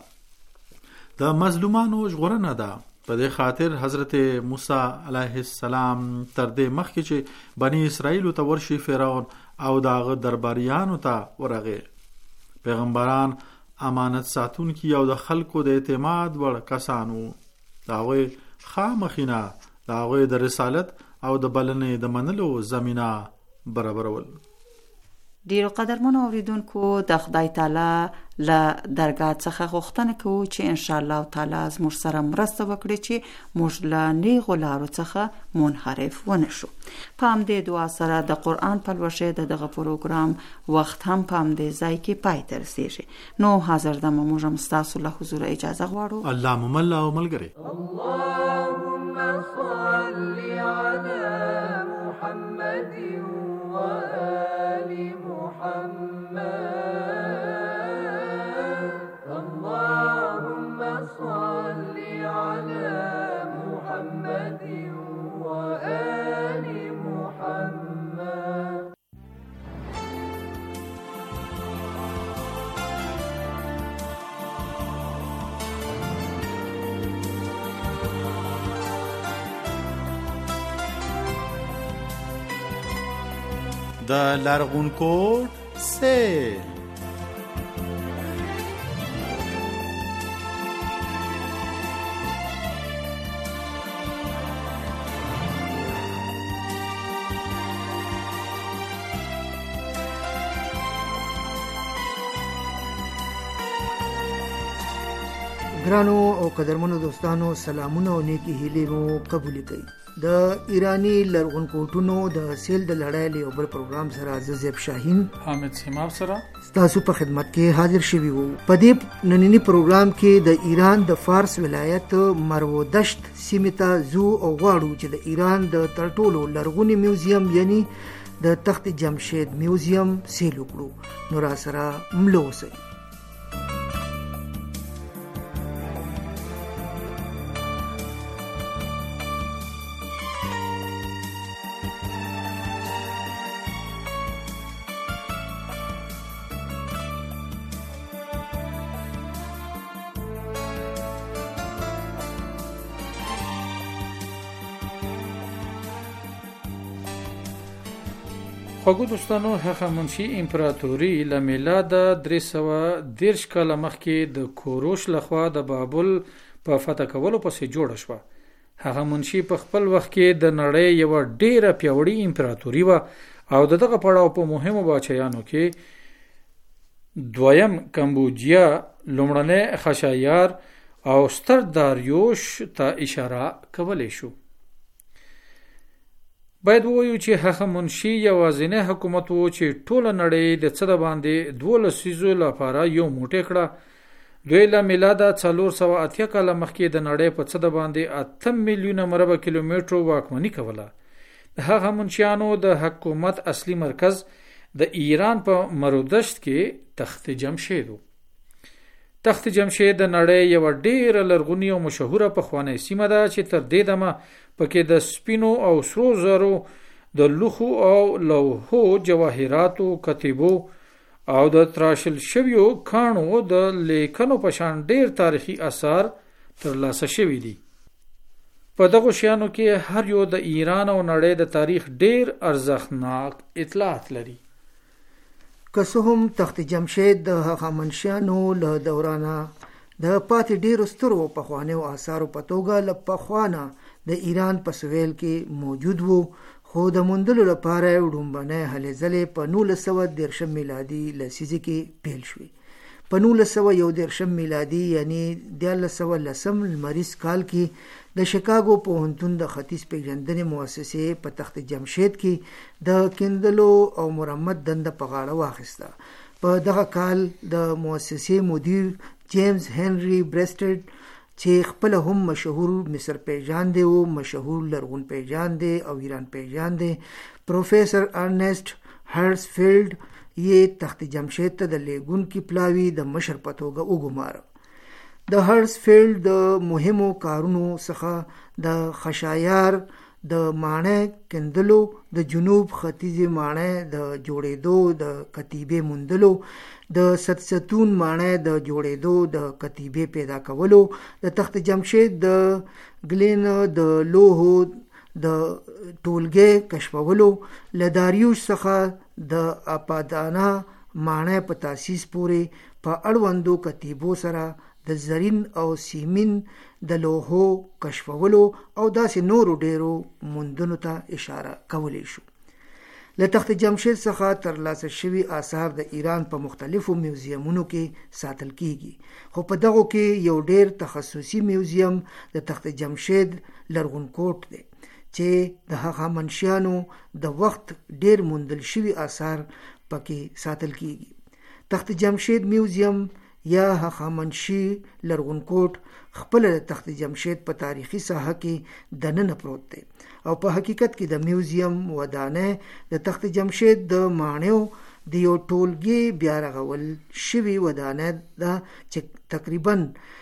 [SPEAKER 9] څخه د مظلومانو ژغورنه ده. په دې خاطر حضرت موسی علیه السلام تر دې مخکې چې بنی اسرائیل ته ورشي فرعون او داغه درباریانو ته ورغه. پیغمبران امانت ساتونکي او د خلکو د اعتماد وړ کسانو. داوی خامخینا داوی د رسالت او د بلنې د منلو زمينه برابرول.
[SPEAKER 5] ډیرو قدرمنو اوریدونکو، د خدای تعالی له درگاه څخه غوښتنه کوو چې ان شاء الله تعالی زموږ سره مرسته وکړي چې موږ له نیغو لارو څخه منحرف ونه شو. په همدې دعا سره د قرآن په لوشې د دغه پروګرام وخت هم په همدې ځای کې پای ته رسیږي. نو حاضر دمه موږ هم ستاسو له حضور اجازه غواړو.
[SPEAKER 9] الله مو مل او ملګری.
[SPEAKER 8] اللهم صل على محمد وآل محمد. اللهم صل على محمد وآل محمد.
[SPEAKER 9] د لرغونکوټ سه
[SPEAKER 10] ګرانو او قدرمنو دوستانو، سلامونه او نیکی هیلې مو قبول کړئ. د ایرانی لرغونکوټونو د سیل د لړۍ له بل پروګرام سره زیب شاهین
[SPEAKER 4] حامد سیماب سره
[SPEAKER 10] تاسو په خدمت کې حاضر شوي وو. په دې نننی پروګرام کې د ایران د فارس ولایت مرودشت سیمې ته زو او غواړو چې د ایران د تر ټولو لرغوني میوزیم یعنی د تخت جمشید میوزیم سیل وکړو. نو را سره ملو اوسئ.
[SPEAKER 4] خوږو دوستانو، هخامنشي امپراتوري له میلاده درې سوه دېرش کاله مخکې د کوروش لخوا د بابل په فتح کولو پسې جوړه شوه. هخامنشي په خپل وخت کې د نړۍ یوه ډیره پیاوړې امپراتوري وه او د دغه پړاو په مهمو باچایانو کې دویم کمبوجیا، لومړنی خشایار او ستر داریوش ته اشاره کولی شو. باید ووایو چې هخامنشي یوازینی حکومت و چې ټوله نړۍ د څه د باندې دولس څیزو لپاره یو موټی کړه. دوی له میلاده څلور سوه اتیا کاله مخکې د نړۍ په څه د باندې اته میلیونه مربع کیلومترو واکمني کوله. د هخامنشیانو د حکومت اصلي مرکز د ایران په مرودشت کې تخت جمشید و. تخت جمشید د نړۍ یوه ډیره لرغونې او مشهوره پخوانۍ سیمه ده چې تر دې دمه پکې د سپینو او سرو زرو، د لوښو او لوحو، جواهراتو، کتیبو او د تراشل شویو کاڼو د لیکنو په شان ډیر تاریخي آثار ترلاسه شوي دي. په دغو شیانو کې هر یو د ایران او نړۍ د تاریخ ډیر ارزښتناک اطلاعات لري.
[SPEAKER 10] که څه هم تخت جمشید د هخامنشیانو له دورانه د پاتې ډیرو سترو پخوانیو آثارو په توګه له پخوانه د ایران په سویل کې موجود وو، خو د موندلو لپاره وړومبنۍ هلې ځلې په نولس سوه دېرشم میلادي لسیزې کې پیل شوې. په نولس سوه یو دېرشم میلادي یعنی دیارلس سوه لسم لمریز کال کې د شیکاګو پوهنتون د ختیځ پیژندنې مؤسسې په تخت جمشید کې د کیندلو او مرمت دنده په غاړه واخیسته. په دغه کال د مؤسسې مدیر جیمز هنری برسټډ چې خپل هم مشهور مصر پیژاندې و، مشهور لرغون پیژاندې او ایران پیژاندې، پروفیسر ارنسټ هرسفیلډ یې تخت جمشید ته د لیږونکي پلاوي د مشر په توګه وګماره. د هرسفیلډ د مهمو کارونو څخه د خشایار د ماڼۍ کیندلو، د جنوب ختیځې ماڼۍ د جوړېدو د کتیبې موندلو، د ستستون ماڼۍ د جوړېدو د کتیبې پیدا کولو، د تخت جمشید د ګلین د لوحو د ټولګې کشفولو، له داریوش څخه د اپادانا ماڼۍ په تاسیس پورې په اړوندو کتیبو سره د زرین او سیمین د لوحو کشفولو او داسې نورو ډیرو موندنو ته اشاره کولی شو. له تخت جمشید څخه ترلاسه شوي آثار د ایران په مختلفو میوزیمونو کې ساتل کیږي، خو په دغو کې یو ډیر تخصصي میوزیم د تخت جمشید لرغون کوټ دی چې د هخامنشیانو د وخت ډیر موندل شوي آثار پکې ساتل کیږي. تخت جمشید میوزیم یا هخامنشي لرغون کوټ خپل د تخت جمشید په تاریخي ساحه کې دننه پروت دی او په حقیقت کې د میوزیم ودانۍ د تخت جمشید د ماڼیو د یو ټولګي بیا رغول شوي ودانۍ ده چې تقریبا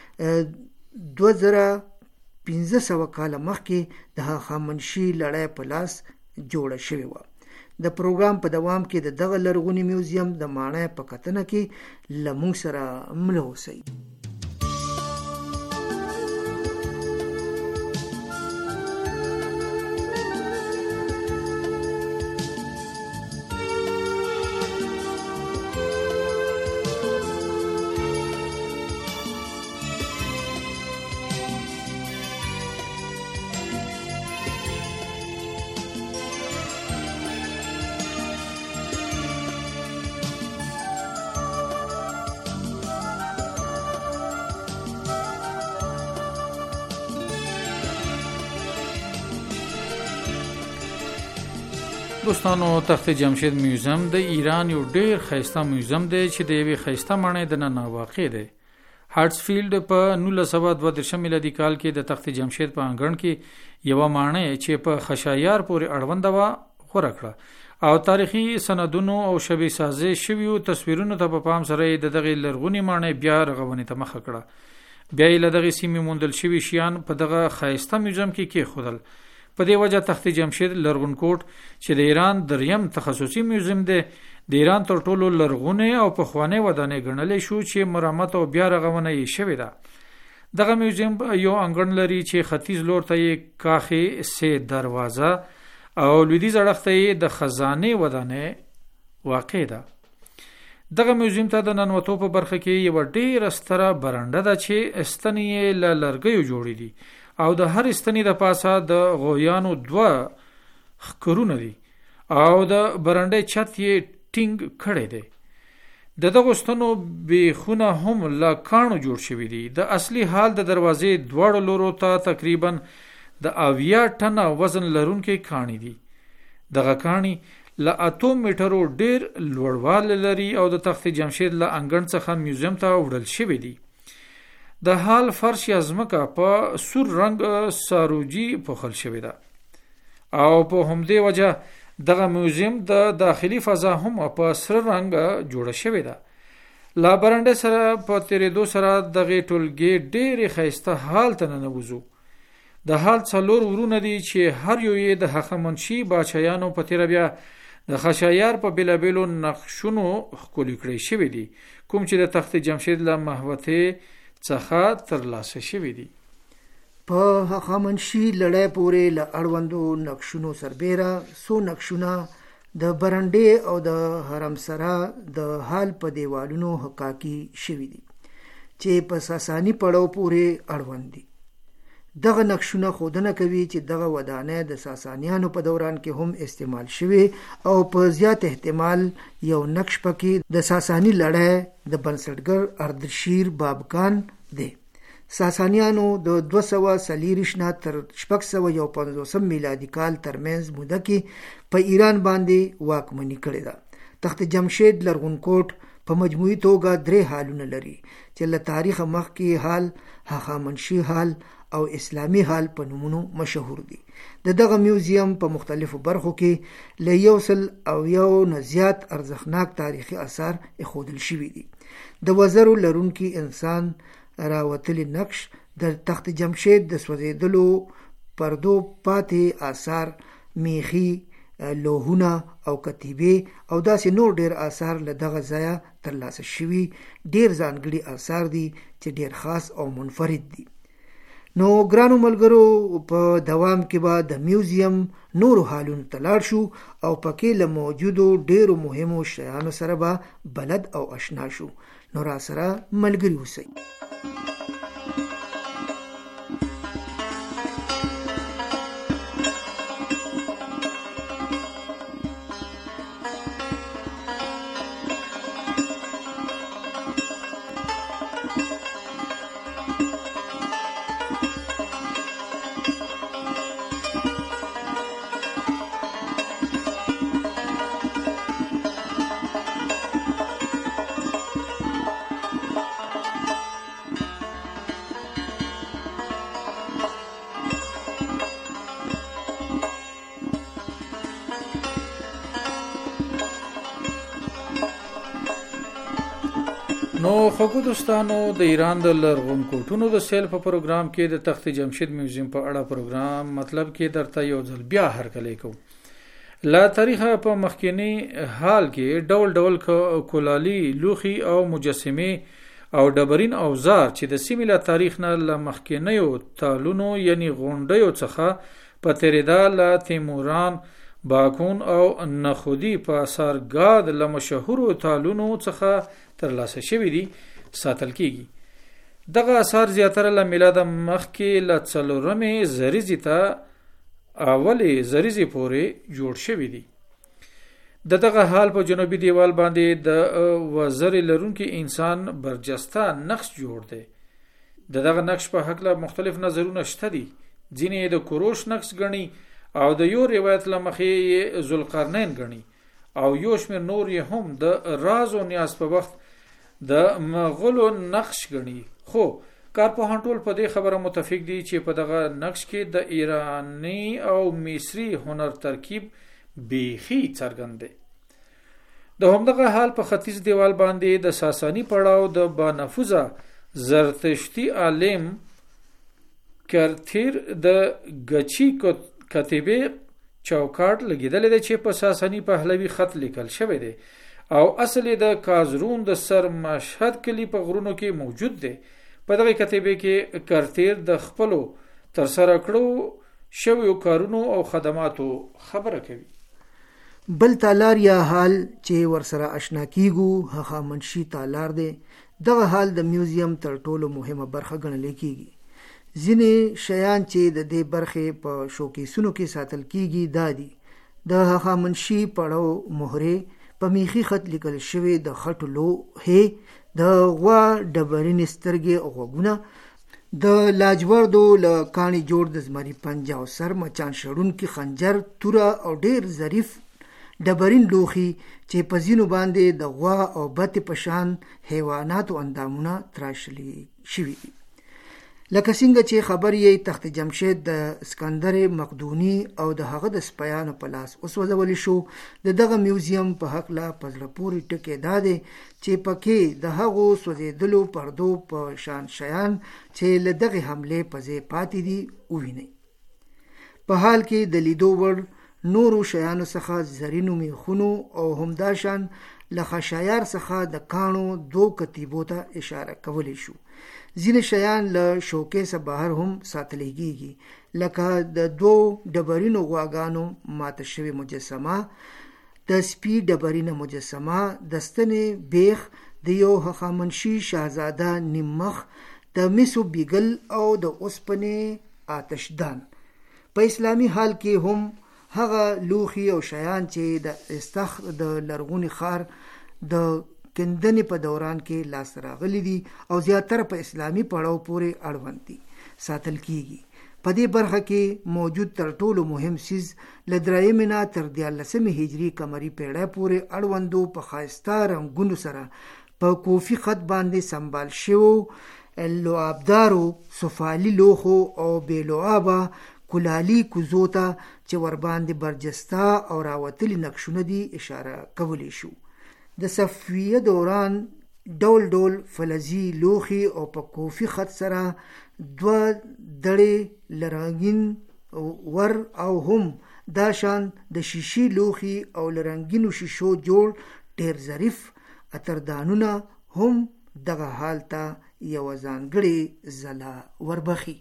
[SPEAKER 10] دوه زره پنځه سوه کاله مخکې د هخامنشي لړۍ په لاس جوړه شوې وه. د پروګرام په دوام کې د دغه لرغوني میوزیم د ماڼۍ په کتنه کې له موږ سره مله اوسئ.
[SPEAKER 9] دوستانو، تخت جمشید میوزیم د ایران یو ډیر ښایسته میوزیم دی چې د یوې ښایسته ماڼۍ دننه واقع دی. هارټسفیلډ په نولس سوه دوه دېرشم میلادي کال کې د تخت جمشید په انګړ کې یوه ماڼۍ چې په خشایار پورې اړونده وه غوره کړه او تاریخي سندونو او شبیه سازي شویو تصویرونو ته په پام سره د دغې لرغونې ماڼۍ بیا رغونې ته مخه کړه. بیا یې له دغې سیمې موندل شوي شیان په دغه ښایسته میوزیم کې کېښودل. په دې وجه تخت جمشید لرغون کوټ چې د ایران دریم تخصصي میوزیم دی د ایران تر ټولو لرغونې او پخوانۍ ودانۍ ګڼلی شو چې مرمت او بیا رغونه یې شوې ده. دغه میوزیم یو انګړ لري چې ختیځ لور ته یې کاخې سه دروازه او لویدیځ اړخ ته یې د خزانې ودانۍ واقع ده. دغه میوزیم ته د ننوتو په برخه کې یوه ډیره ستره برنډه ده چې ستنې یې له لرګیو جوړې دي او د هر ستنې د پاسه د غویانو دوه خکرونه دي او د برنډې چت یې ټینګ کړی دی. د دغو ستنو بیخونه هم له کاڼو جوړ شوي دي. د اصلي حال د دروازې دواړو لورو ته تقریبا د اویا ټنه وزن لرونکي کاڼي دي. دغه کاڼي له اتو میټرو ډیر لوړوالی لري او د تخت جمشید له انګړ څخه میوزیم ته وړل شوي دي. د حال فرش یا ځمکه په سور رنګ ساروجي پوښل شوې ده او په همدې وجه دغه میوزیم د داخلي فضا هم په سره رنګ جوړه شوې ده. لا برنډه سره په تیرېدو سره دغه ټولګي ډېرې ښایسته حال ته ننوځو. د حال څلور ورونه دي چې هر یو یې د هخامنشي باچایانو په تیره بیا د خشایار په بېلابېلو نقشونو ښکلي کړی شوي دي کوم چې د تخت جمشید له محوطې څخه ترلاسه شوي دي.
[SPEAKER 10] په هخامنشي لړۍ پورې له اړوندو نقشونو سربیره څو نقشونه د برنډې او د حرم سرا د حال په دیوالونو حقاقي شوي دي چې په ساسانی پړاو پورې اړوند دي. دغه نقشونه ښودنه کوي چې دغه ودانۍ د ساسانیانو په دوران کې هم استعمال شوي او په زیات احتمال یو نقش پکې د ساسانی لړۍ د بنسټګر اردشیر بابکان دی. ساسانیانو د دوه سوه څلېرویشت نه تر شپږ سوه یو پنځوسم میلادي کال ترمنځ موده کې په ایران باندې واکمني کړې ده. تخت جمشید لرغونکوټ په مجموعي توګه درې حالونه لري چې له تاریخه مخکې حال، هخامنشي حال او اسلامی حال په نومونو مشهور دي. د دغه میوزیم په مختلفو برخو کې له یو سل او یو نه زیات ارزښتناک تاریخي آثار ایښودل شوي دي. د وزرو لرونکي انسان راوتلی نقش، د تخت جمشید د سوځېدلو پردو پاتې آثار، میخي لوحونه او کتیبې او داسې نور ډیر آثار له دغه ځایه ترلاسه شوي. ډیر ځانګړي آثار دي چې ډیر خاص او منفرد دي. نو ګرانو ملګرو، په دوام کې به د میوزیم نورو حالونو ته لاړ شو او پکې له موجودو ډیرو مهمو شیانو سره به بلد او آشنا شو. نو را سره ملګري اوسئ.
[SPEAKER 9] نو خوږو دوستانو، د ایران د لرغونکوټونو د سیل په پروګرام کې د تخت جمشید میوزیم په اړه پروګرام مطلب کې درته یو ځل بیا هرکلی کوم. لا تاریخه په مخکینی حال کې ډول ډول کولالي، لوخي او مجسمه او ډبرین اوزار چې د سیمې له تاریخ نه له مخکینیو تالونو یعنی غونډیو څخه په تیریدا له تیموران، باکون او نخودی په اثارګاد له مشهورو تالونو څخه ترلاسه شوي دي ساتل کیږي. دغه اثار زیاتره له میلاد مخکې له څلورمې زریزې ته اولې زریزې پورې جوړ شوي دي. د دغه حال په جنوبي دیوال باندې د وزرې لرونکي انسان برجسته نقش جوړ دی. د دغه نقش په هکله مختلف نظرونه شته دي. ځینې د کوروش نقش ګڼي او د یو روایت له مخې ذوالقرنین ګڼي او یو شمېر نور یې هم د راز او نیاز په وخت د مغولو نقش ګڼي. خو کارپوهان ټول په دې خبره متفق دي چې په دغه نقش کې د ایرانی او مصری هنر ترکیب بیخي څرګند دی. د همدغه حال په ختیځ دیوال باندې د ساسانی پړاو د بانفوذه زرتشتي عالم کرتیر د غچی کتیبه چوکاټ لګیدل دی چې په ساسانی پهلوي خط لیکل شوی دی او اصل د کازرون د سر مشهد کلی په غرونو کې موجود دی. په دغه کتیبه کې کرتیر د خپلو تر سره کړو شویو کارونو او خدماتو خبره کوي.
[SPEAKER 10] بل تالار یا حال چې ورسره آشنا کیږو هخامنشي تالار دی. دغه حال د میوزیم تر ټولو مهمه برخه ګڼل کیږي. ځینې شیان چې د دې برخې په شوکیسونو کې ساتل کیږي دا دي: د هخامنشي پړاو مهرې، په میخي خط لیکل شوی د خټو لوحې، د غوا ډبرینې سترګې او غوږونه، د لاجوردو له کاڼي جوړ د زمري پنجه او سر مچان شړونکي خنجر، توره او ډیر ظریف ډبرین لوښي چې په ځینو باندې د غوا او بتې په شان حیواناتو اندامونه تراشلي شوي دي. لکه څنګه چې خبر یې تخت جمشید د اسکندر مقدوني او د هغه د سپیانو په لاس وسوځول شو. د دغه میوزیم په هکله په زړه پورې ټکی دا دی چې پکې د هغو سوځېدلو پردو په شان شیان چې له دغې حملې په ځای پاتې دي ووینئ. په حال کې د لیدو وړ نورو شیانو څخه زرینو میخونو او همداشان له خشایار څخه د کاڼو دو کتیبو ته اشاره کولی شو. ځینې شیان له شوکیسه بهر هم ساتلی کیږي، لکه د دوو ډبرینو غواګانو ماته شوې مجسمه د سپي ډبرینه مجسمه، د ستنې بیخ د یو هخامنشي شاهزاده نیممخ، د مسو بیګل او د اوسپنې آتشدان. په اسلامي حال کې هم هغه لوښي او شیان چې د استخر د لرغوني ښار د کندنې په دوران کې لاس راغلي دي او زیاتره په اسلامي پړاو پورې اړوند دي ساتل کیږي. په دې برخه کې موجود تر ټولو مهم سیز له درېیمې نه تر دیارلسمې هجري قمري پیړۍ پورې اړوندو په ښایسته رنګونو سره په کوفي خط باندې سمبال شوو لعابدارو سفالي لوښو او بې لعابه کلالي کوزو ته چې ورباندې برجسته او راوتلي نقشونه دي اشاره کولی شو. د صفویه دوران ډول ډول فلزي لوښي او په کوفي خط سره دوه دړې لرنګین ور او هم دا شان د شیشي لوښي او لرنګینو شیشو جوړ ډیر ظریف اتردانونه هم دغه حال ته یو ځانګړې ځلا وربخي.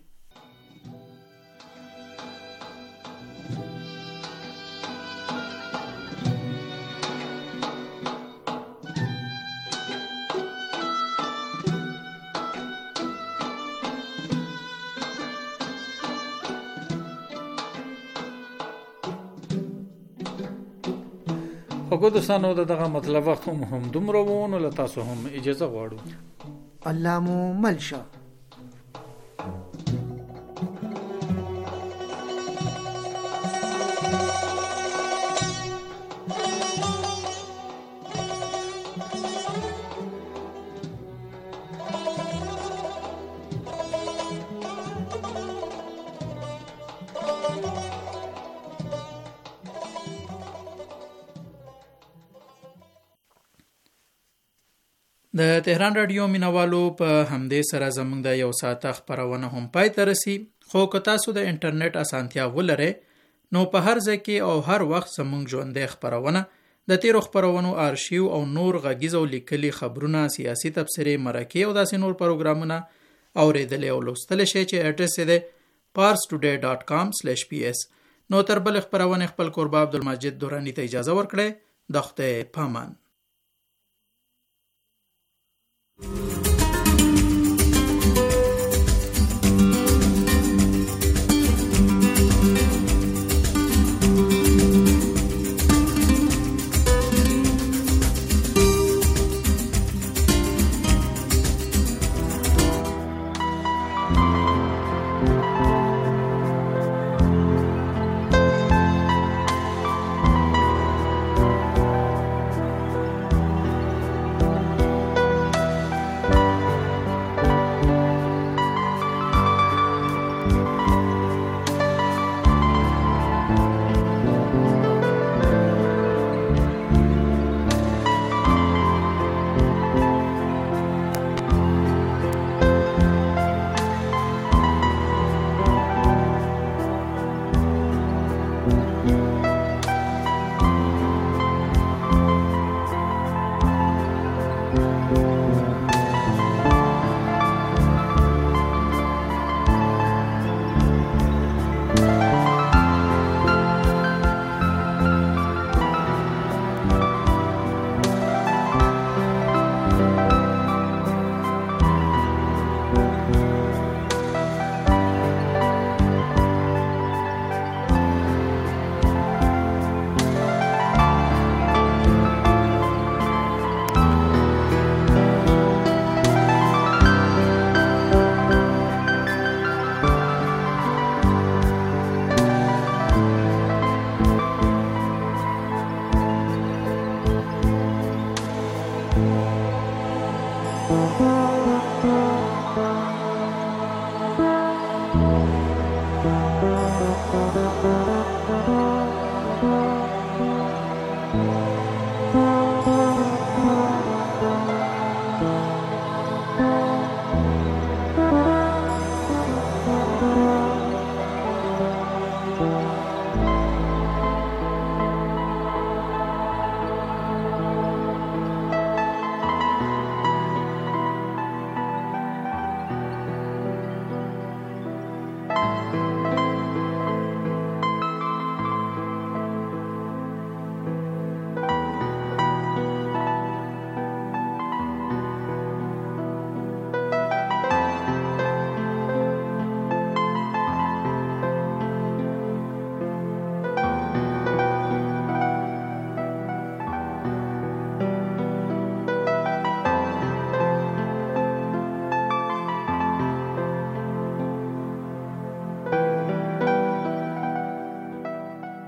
[SPEAKER 9] خو دوستانو دغه مطلب هم هم دومره وو، نو له تاسو هم اجازه غواړو.
[SPEAKER 10] الله مو ملشه.
[SPEAKER 4] د تهران رادیو مینوالو په همدې سره زموږ د یو ساعته خپرونه هم پای ته رسي. خو که تاسو د انټرنیټ اسانتیا ولرئ نو په هر ځای کې او هر وخت زموږ ژوندۍ خپرونه د تیرو خپرونو آرشیو او نور غږیز او لیکلي خبرونه، سیاسي تبصرې، مرکې او داسې نور پروګرامونه اوریدلی او لوستلی شئ چې اډرس یې دی پارس ټوډے ډاټ کام سلیش پی اس. نو تر بلې خپرونې خپل کوربه عبدالمجید دورانی ته اجازه ورکړئ. د خدای پامان.